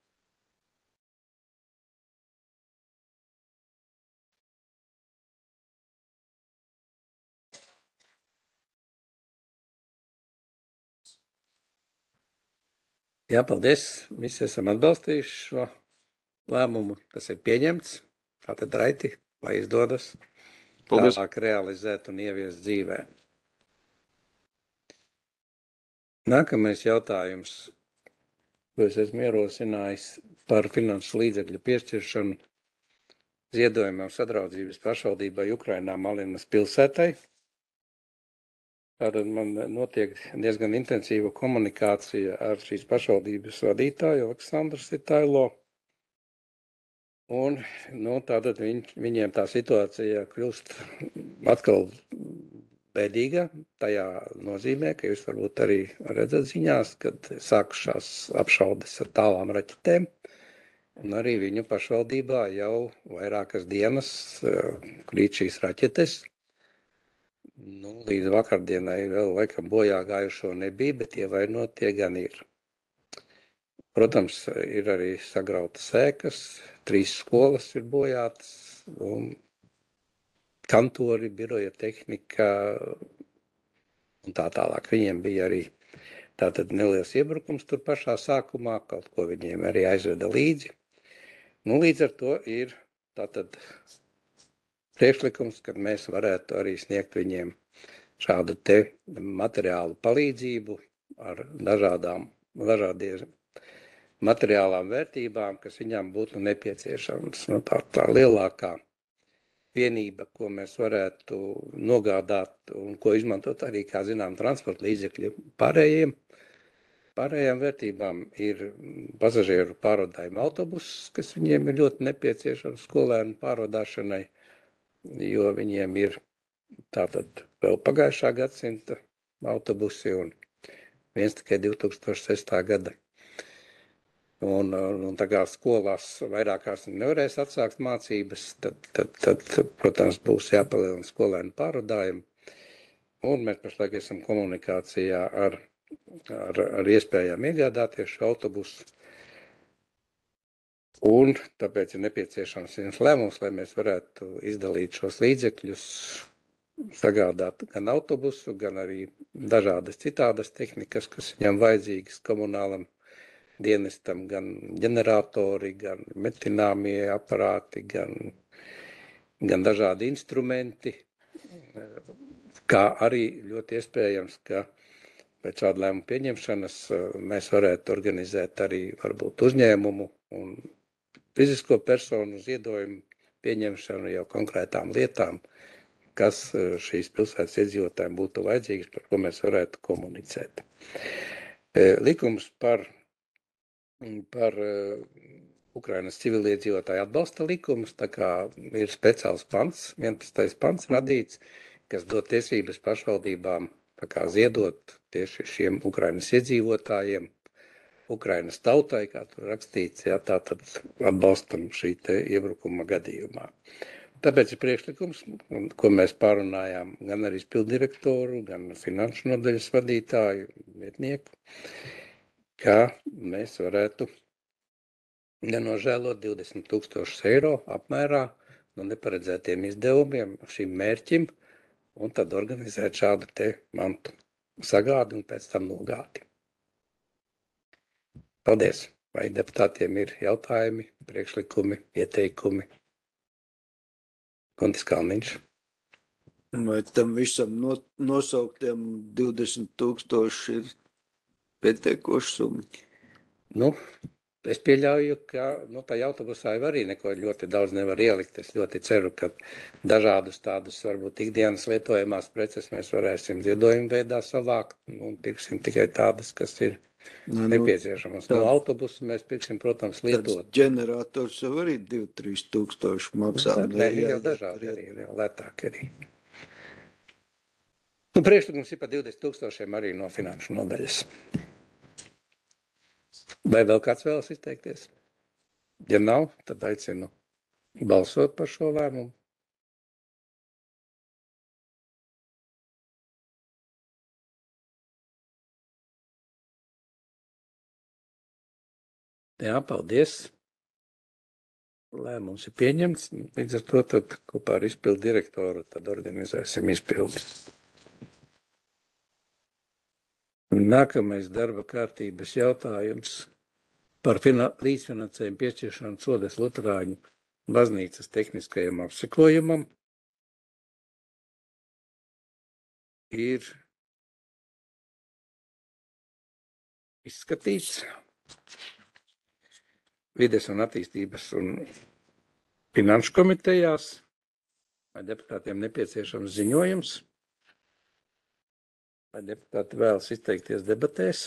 Jā, paldies. Visi esam atbalstījuši šo lēmumu. Tas ir pieņemts. Tātad raiti, lai izdodas tālāk realizēt un ieviest dzīvē. Nākamais jautājums. ko es esmu ierosinājis par finanšu līdzekļu piešķiršanu ziedojumam sadraudzības pašvaldībai Ukrainā Malinas pilsētai. Tātad man notiek diezgan intensīva komunikācija ar šīs pašvaldības vadītāju Aleksandru Sitailo. Un, tātad viņiem tā situācija kļūst atkal bēdīga. Tajā nozīmē, ka jūs varbūt arī redzat ziņās, kad sākušās apšaudes ar tālām raķetēm. Un arī viņu pašvaldībā jau vairākas dienas krīt šīs raķetes. Līdz vakardienai vēl laikam bojā gājušo nebija, bet ievainotie gan ir. Protams, ir arī sagrautas ēkas, 3 skolas ir bojātas, un kantori, biroja tehnika un tā tālāk. Viņiem bija arī tātad neliels iebrukums tur pašā sākumā, kaut ko viņiem arī aizveda līdzi. Līdz ar to ir tātad priekšlikums, kad mēs varētu arī sniegt viņiem šādu te materiālu palīdzību ar dažādiem materiālām vērtībām, kas viņām būtu nepieciešams. Tā lielākā vienība, ko mēs varētu nogādāt un ko izmantot arī, kā zinām, transporta līdzekļu pārējām vērtībām, ir pasažieru pārvadājuma autobuss, kas viņiem ir ļoti nepieciešams skolēnu pārvadāšanai, jo viņiem ir tātad vēl pagājušā gadsimta autobusi un viens tikai 2006. gada. Un tā kā skolās vairākās nevarēs atsākt mācības, tad protams, būs jāpalielina skolēnu pārvadājumu. Un mēs pašlaik esam komunikācijā ar iespējām iegādāties šo autobusu. Un tāpēc ir nepieciešams viens lēmums, lai mēs varētu izdalīt šos līdzekļus, sagādāt gan autobusu, gan arī dažādas citādas tehnikas, kas viņam vajadzīgas komunālam dienestam, gan ģeneratori, gan metināmie aparāti, gan dažādi instrumenti, kā arī ļoti iespējams, ka pēc šāda lēmuma pieņemšanas mēs varētu organizēt arī varbūt uzņēmumu un fizisko personu ziedojumu pieņemšanu jau konkrētām lietām, kas šīs pilsētas iedzīvotājiem būtu vajadzīgas, par ko mēs varētu komunicēt. Likums par Ukrainas civiliedzīvotāju atbalsta likums, tā kā ir speciāls pants, 11. pants radīts, kas dod tiesības pašvaldībām tā kā ziedot tieši šiem Ukrainas iedzīvotājiem, Ukrainas tautai, kā tur rakstīts, tātad atbalstam šī te iebrukuma gadījumā. Tāpēc ir priekšlikums, ko mēs pārunājām gan ar izpilddirektoru, gan finanšu nodaļas vadītāju, vietnieku, ka mēs varētu nenožēlot 20 000 eiro apmērā no neparedzētiem izdevumiem šim mērķim un tad organizēt šādu te mantu sagādi un pēc tam nogādi. Paldies! Vai deputātiem ir jautājumi, priekšlikumi, ieteikumi? Kontis Kalniņš. Vai tam visam nosauktiem 20 000 ir pietiekoša summa? Es pieļauju, ka tā autobusā jau arī neko ļoti daudz nevar ielikt. Es ļoti ceru, ka dažādus tādus varbūt ikdienas lietojamās preces mēs varēsim ziedojumu veidā savākt un pirksim tikai tādas, kas ir nepieciešamas. No autobusu mēs pirksim, protams, lietot. Tāds ģenerators jau arī 2-3 tūkstoši maksā. Nē, jau dažādi arī, jau lētāk arī. Priekšlikums ir par 20 000 arī no finanšu nodaļas. Vai vēl kāds vēlas izteikties? Ja nav, tad aicinu balsot par šo lēmumu. Jā, paldies. Lēmums ir pieņemts. Līdz ar to tad kopā ar izpildu direktoru tad organizēsim izpildi. Nākamais darba kārtības jautājums par līdzfinansējumu piešķiršanu Sodes Luterāņu baznīcas tehniskajam apsekojumam ir izskatīts. Vides un attīstības un finanšu komitejās. Vai deputātiem nepieciešams ziņojums? Vai deputāti vēlas izteikties debatēs?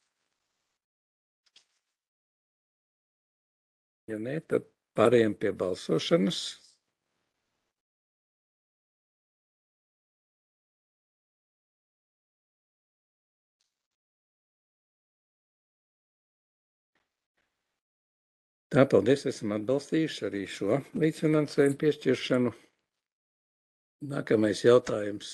Ja nē, tad pārējiem pie balsošanas. Tā, paldies, esam atbalstījuši arī šo līdzfinansējumu piešķiršanu. Nākamais jautājums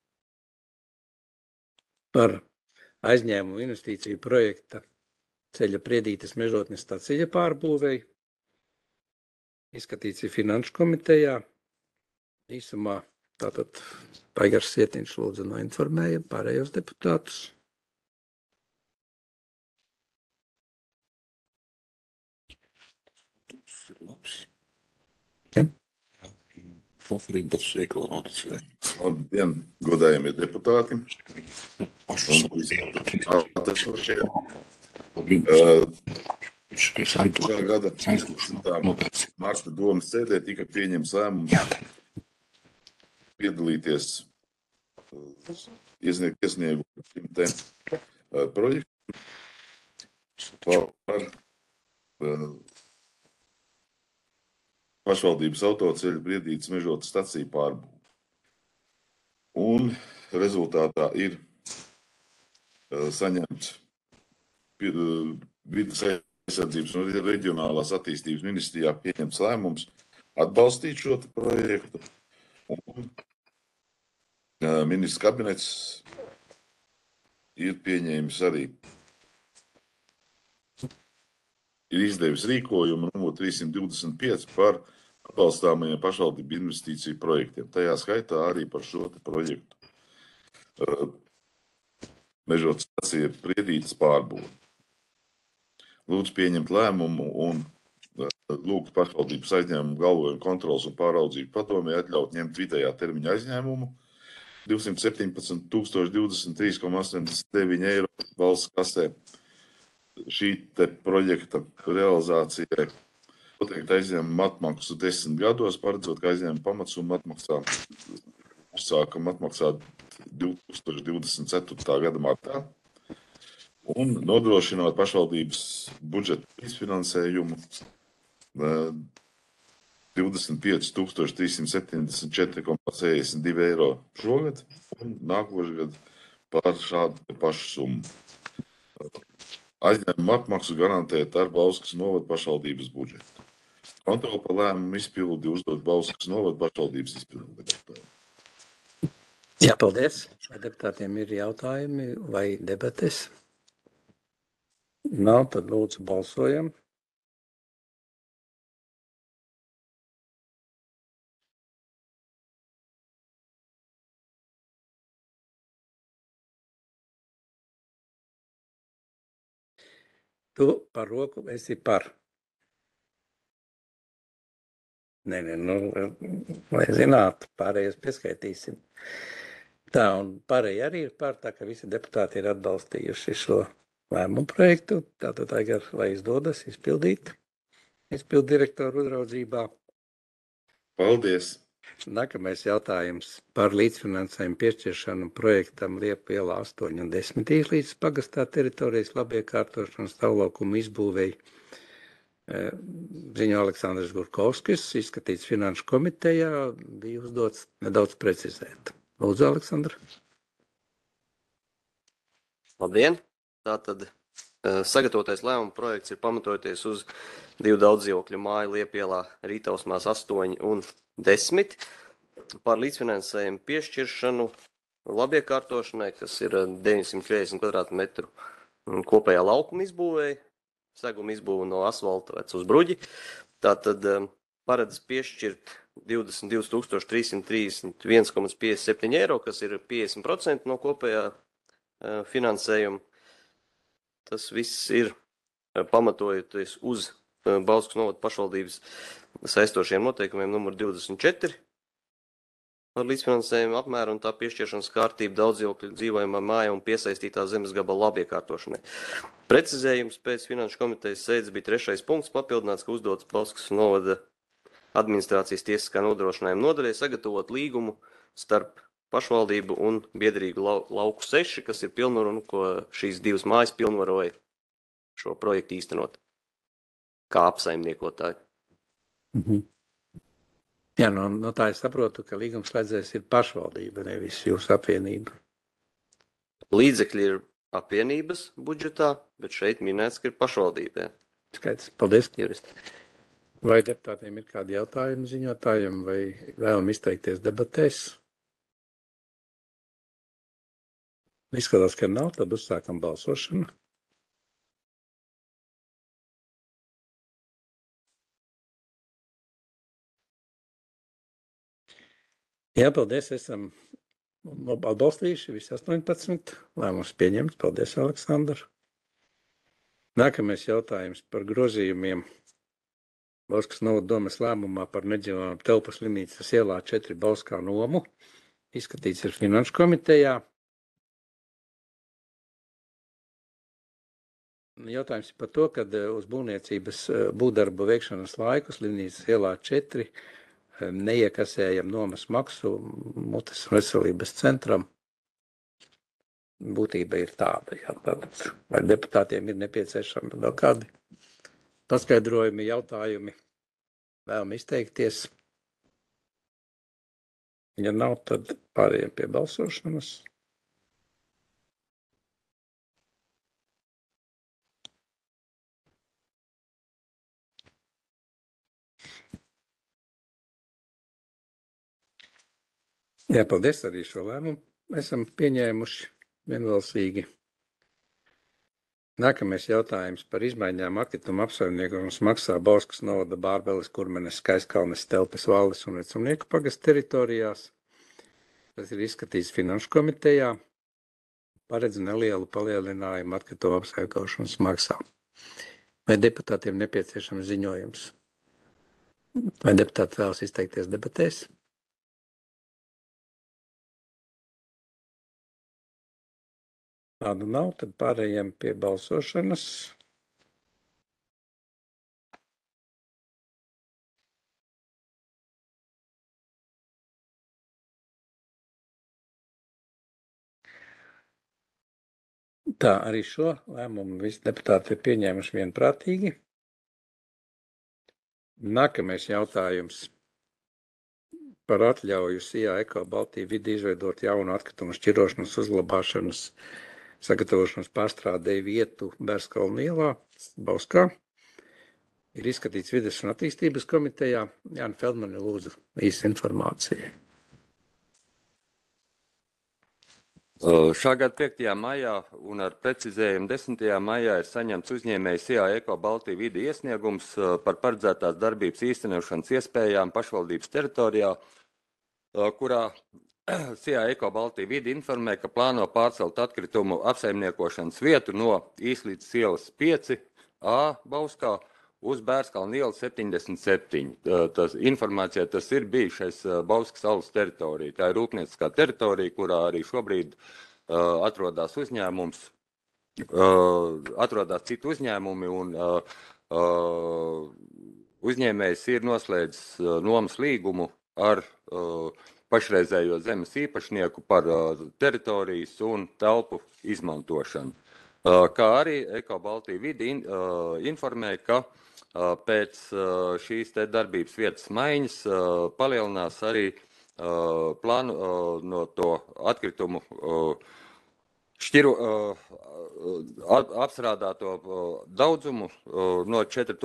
par aizņēmumu investīciju projekta ceļa Priedītes mežotnes stacija pārbūvēja. Izskatīts ir finanšu komitejā. Īsumā tātad Paigars Sietiņš lūdzu noinformēja pārējos deputātus. Labdien, godājamie deputāti. Šā gada 16. marta domas sēdē tika pieņemts lēmums piedalīties iesniegumu šim te projektu par pašvaldības autoceļu Priedītes mežotnes staciju pārbūvi. Un rezultātā ir saņemts Vides aizsardzības un reģionālās attīstības ministrijā pieņemts lēmums atbalstīt šo projektu. Un ministrs kabinets ir pieņēmis arī, ir izdevis rīkojumu numur 325 par atbalstāmajiem pašvaldību investīciju projektiem. Tajā skaitā arī par šo projektu mežotnes stacija Priedītes pārbūve. Lūdzu pieņemt lēmumu un lūgt pašvaldības aizņēmumu galvojumu kontrolas un pāraudzību padomē atļaut ņemt vidējā termiņa aizņēmumu 217 023,89 eiro valsts kasē. Šī te projekta realizācijai noteikti aizņēmuma atmaksu 10 gados, paredzot, ka aizņēmuma pamatsumma sākam atmaksāt 2024. gada martā un nodrošināt pašvaldības budžeta līdzfinansējumu 25 374,62 eiro šogad un nākošgad par šādu pašu summu. Aizņēmuma atmaksu garantēt ar Bauskas novada pašvaldības budžetu. Kontroli par lēmumu izpildi uzdot Bauskas novada pašvaldības izpildi. Jā, paldies. Vai deputātiem ir jautājumi vai debates? Nav, tad lūdzu balsojam. Tu par roku esi par. Nē, lai zinātu, pārējos pieskaitīsim. Tā, un pārējie arī ir par, tā ka visi deputāti ir atbalstījuši šo lēmumu projektu. Tātad tagad, lai izdodas izpildīt izpildu direktoru uzraudzībā. Paldies! Nākamais jautājums par līdzfinansējumu piešķiršanu projektam Liepu ielā 8 un 10 izlīdz pagastā teritorijas labiekārtošanas stāvlaukumu izbūvēja. Ziņo Aleksandrs Gurkovskis, izskatīts finanšu komitejā, bija uzdots nedaudz precizēt. Lūdzu, Aleksandra. Labdien! Tātad sagatavotais lēmuma projekts ir pamatojoties uz 2 daudzdzīvokļu māju Liepielā Rītausmās 8 un 10 par līdzfinansējumu piešķiršanu labiekārtošanai, kas ir 940 kvadrātmetru kopējā laukuma izbūvēja, seguma izbūve no asfalta vec uz bruģi. Tātad paredz piešķirt 22 331,57 eiro, kas ir 50% no kopējā finansējuma. Tas viss ir pamatojoties uz Bauskas novada pašvaldības saistošiem noteikumiem numur 24 par līdzfinansējumu apmēru un tā piešķiršanas kārtību daudzdzīvokļu dzīvojamā māja un piesaistītā zemes gabala labiekārtošanai. Precizējums pēc Finanšu komitejas sēdes bija 3. punkts papildināts, ka uzdots Bauskas novada administrācijas tiesiskā nodrošinājuma nodaļai sagatavot līgumu starp pašvaldību un biedrīgu lauku 6, kas ir pilnvaru un ko šīs divas mājas pilnvaroja šo projektu īstenot kā apsaimniekotāji. Jā, no tā es saprotu, ka līgums slēdzējs ir pašvaldība, nevis jūsu apvienība. Līdzekļi ir apvienības budžetā, bet šeit minēts, ka ir pašvaldība. Skaidrs, paldies. Juristi. Vai deputātiem ir kādi jautājumi ziņotājiem vai vēlam izteikties debatēs? Izskatās, ka nav, tad uzsākam balsošanu. Jā, paldies, esam atbalstījuši visi 18. Lēmums pieņemts. Paldies, Aleksandr. Nākamais jautājums par grozījumiem. Bauskas novada domes lēmumā par nedzīvojamām telpu slimnīcas ielā 4 Bauskā nomu. Izskatīts ir Finanšu komitejā. Jautājums ir par to, ka uz būvniecības būvdarbu veikšanas laiku slimnīcas ielā 4 neiekasējam nomas maksu mutes veselības centram. Būtība ir tāda, jā, tātad, vai deputātiem ir nepieciešami vēl kādi paskaidrojumi, jautājumi, vēlam izteikties. Ja nav, tad pārējiem pie balsošanas. Jā, paldies, arī šo lēmumu esam pieņēmuši vienbalsīgi. Nākamais jautājums par izmaiņām atkritumu apsaimniekošanas maksā Bauskas novada Bārbeles, Kurmenes, Skaiskalnes, Telpes, Valdes un Vecumnieku pagasta teritorijās. Tas ir izskatīts Finanšu komitejā. Paredz nelielu palielinājumu atkritumu apsaimniekošanas maksā. Vai deputātiem nepieciešams ziņojums? Vai deputāti vēlas izteikties debatēs? Tādu nav, tad pārējiem pie balsošanas. Tā, arī šo lēmumu visi deputāti ir pieņēmuši vienprātīgi. Nākamais jautājums par atļauju SIA Eko Baltija vidi izveidot jaunu atkritumu šķirošanas uzglabāšanas sagatavošanas pārstrādēju vietu Bērskalnu ielā, Bauskā. Ir izskatīts Vides un attīstības komitejā. Jāni Feldmani lūdzu īsa informācija. Šā gada 5. maijā un ar precizējumu 10. maijā ir saņemts uzņēmējs SIA Eko Baltija vidi iesniegums par paredzētās darbības īstenošanas iespējām pašvaldības teritorijā, kurā SIA Eko Baltija vidi informē, ka plāno pārcelt atkritumu apsaimniekošanas vietu no Īslītes ielas 5A Bauskā uz Bērskalnu ielu 77. Informācijā tas ir bijušais Bauskas salas teritorija. Tā ir rūpnieciskā teritorija, kurā arī šobrīd atrodas uzņēmums, atrodas citu uzņēmumi un uzņēmējs ir noslēdzis nomas līgumu ar pašreizējo zemes īpašnieku par teritorijas un telpu izmantošanu. Kā arī Eko Baltija vidi informē, ka pēc šīs te darbības vietas maiņas palielinās arī plānu no to atkritumu apstrādāto daudzumu no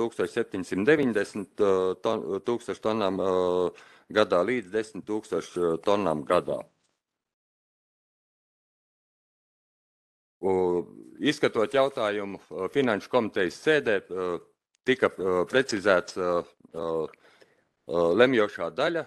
4790 tūkstošu tonām gadā līdz 10 000 tonām gadā. Izskatot jautājumu Finanšu komitejas sēdē, tika precizēts lemjošā daļa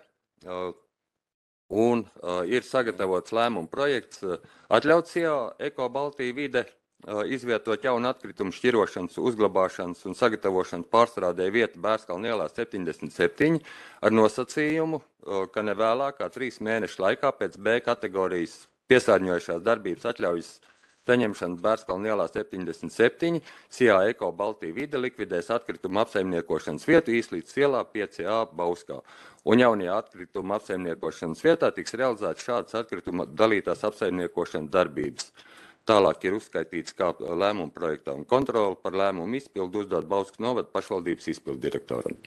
un ir sagatavots lēmuma projekts atļaut SIA Eko Baltija vide izvietot jaunu atkritumu šķirošanas, uzglabāšanas un sagatavošanas pārstrādē vietu Bērskalna ielā 77 ar nosacījumu, ka nevēlāk kā 3 mēnešu laikā pēc B kategorijas piesārņojušās darbības atļaujas saņemšanas Bērskalna ielā 77 SIA Eko Baltija vide likvidēs atkritumu apsaimniekošanas vietu Īslītes ielā 5A Bauskā. Un jaunajā atkrituma apsaimniekošanas vietā tiks realizēts šādas atkrituma dalītās apsaimniekošanas darbības. Tālāk ir uzskaitīts kā lēmuma projektā un kontroli par lēmumu izpildu uzdot Bauskas novada pašvaldības izpildu direktoram.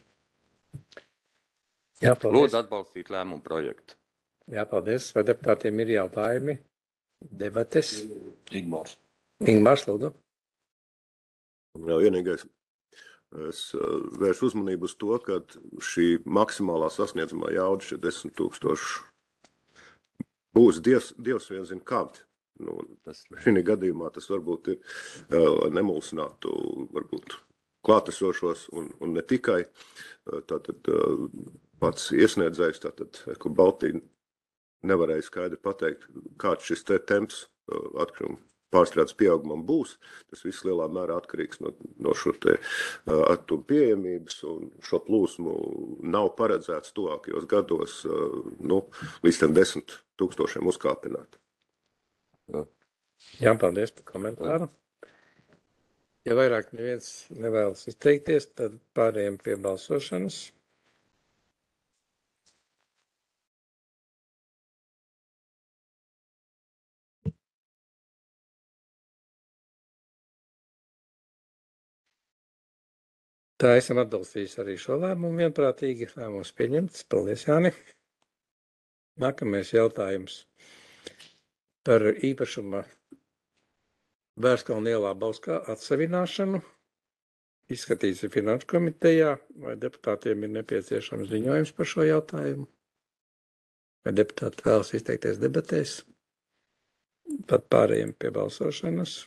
Jā, paldies. Lūdzu atbalstīt lēmumu projektu. Jā, paldies. Vai deputātiem ir jautājumi? Debates? Ingmārs. Ingmārs, lūdzu. Jā, vienīgais. Es vēršu uzmanību uz to, ka šī maksimālā sasniedzamā jauda, šie 10 000, būs dievs vien zina kādi. Šī gadījumā tas varbūt ir, lai nemulsinātu varbūt klātesošos un ne tikai. Tātad pats iesniedzējs, tātad Eko Baltija nevarēja skaidri pateikt, kāds šis temps atkritumu pārstrādes pieaugumam būs. Tas viss lielā mērā atkarīgs no šo te atkritumu pieejamības, un šo plūsmu nav paredzēts tuvākajos gados līdz 10 000 uzkāpināt. Jā, paldies par komentāru. Ja vairāk neviens nevēlas izteikties, tad pārējiem pie balsošanas. Tā esam atbalstījuši arī šo lēmumu vienprātīgi. Lēmums pieņemts. Paldies, Jāni. Nākamais jautājums par īpašuma Bērskalna ielā Bauskā atsavināšanu. Izskatīts ir Finanšu komitejā. Vai deputātiem ir nepieciešams ziņojums par šo jautājumu? Vai deputāti vēlas izteikties debatēs? Tad pārējiem pie balsošanas.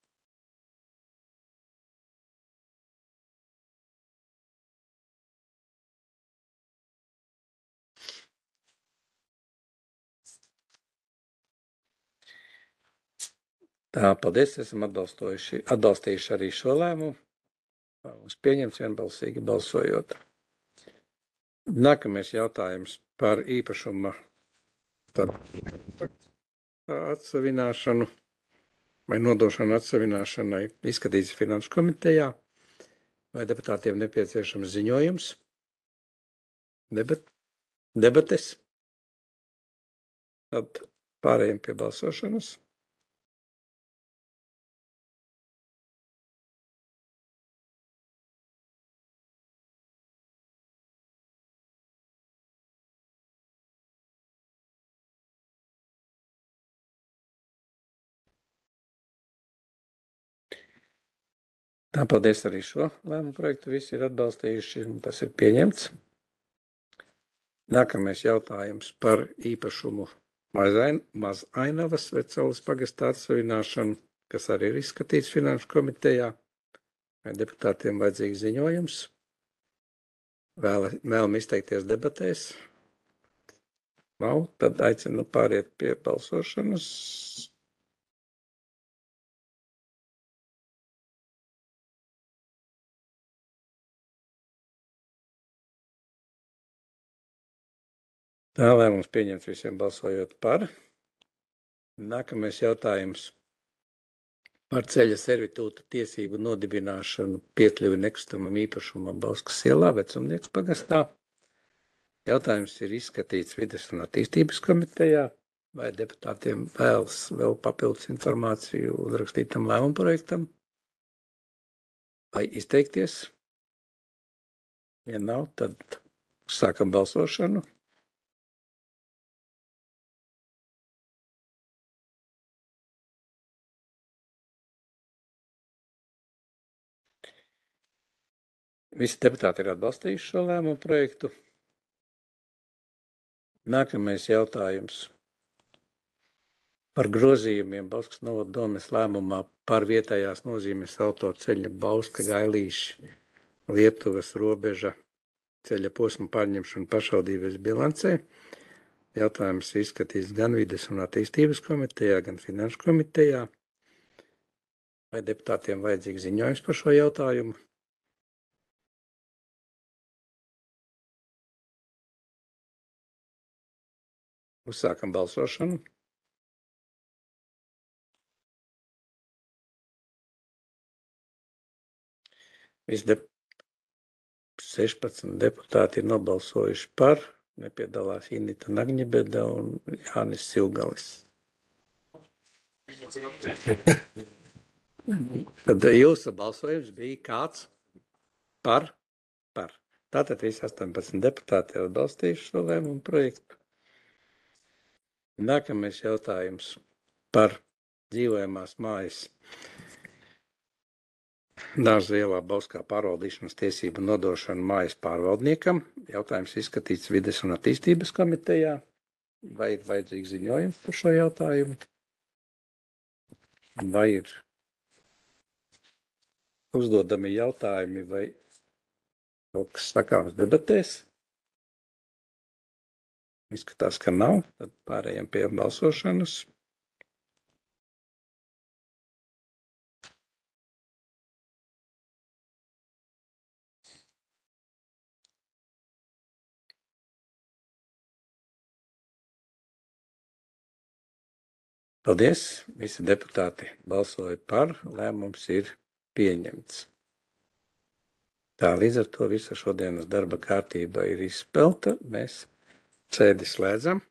Tā, paldies, esam atbalstījuši arī šo lēmumu. Mums pieņemts vienbalsīgi balsojot. Nākamais jautājums par īpašuma atsavināšanu vai nodošanu atsavināšanai izskatīts Finanšu komitejā. Vai deputātiem nepieciešams ziņojums? Debates? Tad pārējiem pie balsošanas. Tā, paldies arī šo lēmumu projektu. Visi ir atbalstījuši, un tas ir pieņemts. Nākamais jautājums par īpašumu Mazainavas Vecaules pagastā atsavināšanu, kas arī ir izskatīts Finanšu komitejā. Vai deputātiem vajadzīgs ziņojums? Vēlam izteikties debatēs? Nav, tad aicinu pāriet pie balsošanas. Tā lēmums pieņemts visiem balsojot par. Nākamais jautājums par ceļa servitūta tiesību nodibināšanu piekļuvi nekustamam īpašumam Bauskas ielā Vecumnieks pagastā. Jautājums ir izskatīts Vides un attīstības komitejā. Vai deputātiem vēlas vēl papildus informāciju uzrakstītam lēmumu projektam? Vai izteikties? Ja nav, tad sākam balsošanu. Visi deputāti ir atbalstījuši šo lēmumu projektu. Nākamais jautājums par grozījumiem Bauskas novada domes lēmumā par vietējās nozīmes autoceļa Bauska Gailīša Lietuvas robeža ceļa posma pārņemšanu pašvaldības bilancē. Jautājums izskatīts gan Vides un attīstības komitejā, gan Finanšu komitejā. Vai deputātiem vajadzīgs ziņojums par šo jautājumu? Uzsākam balsošanu. Visi 16 deputāti ir nobalsojuši par, nepiedalās Inita Nagņebeda un Jānis Silgalis. Tad jūsu balsojums bija kāds par? Tātad visi 18 deputāti ir atbalstījuši šo lēmumu projektu. Nākamais jautājums par dzīvojamās mājas Dārza ielā Bauskā pārvaldīšanas tiesību nodošanu mājas pārvaldniekam. Jautājums izskatīts Vides un attīstības komitejā. Vai ir vajadzīgs ziņojums par šo jautājumu? Vai ir uzdodami jautājumi vai kaut kas sakāms debatēs? Izskatās, ka nav. Tad pārējām pie balsošanas. Paldies! Visi deputāti balsoja par, lēmums ir pieņemts. Tā, līdz ar to visa šodienas darba kārtība ir izspelta. Mēs sēdi slēdzam.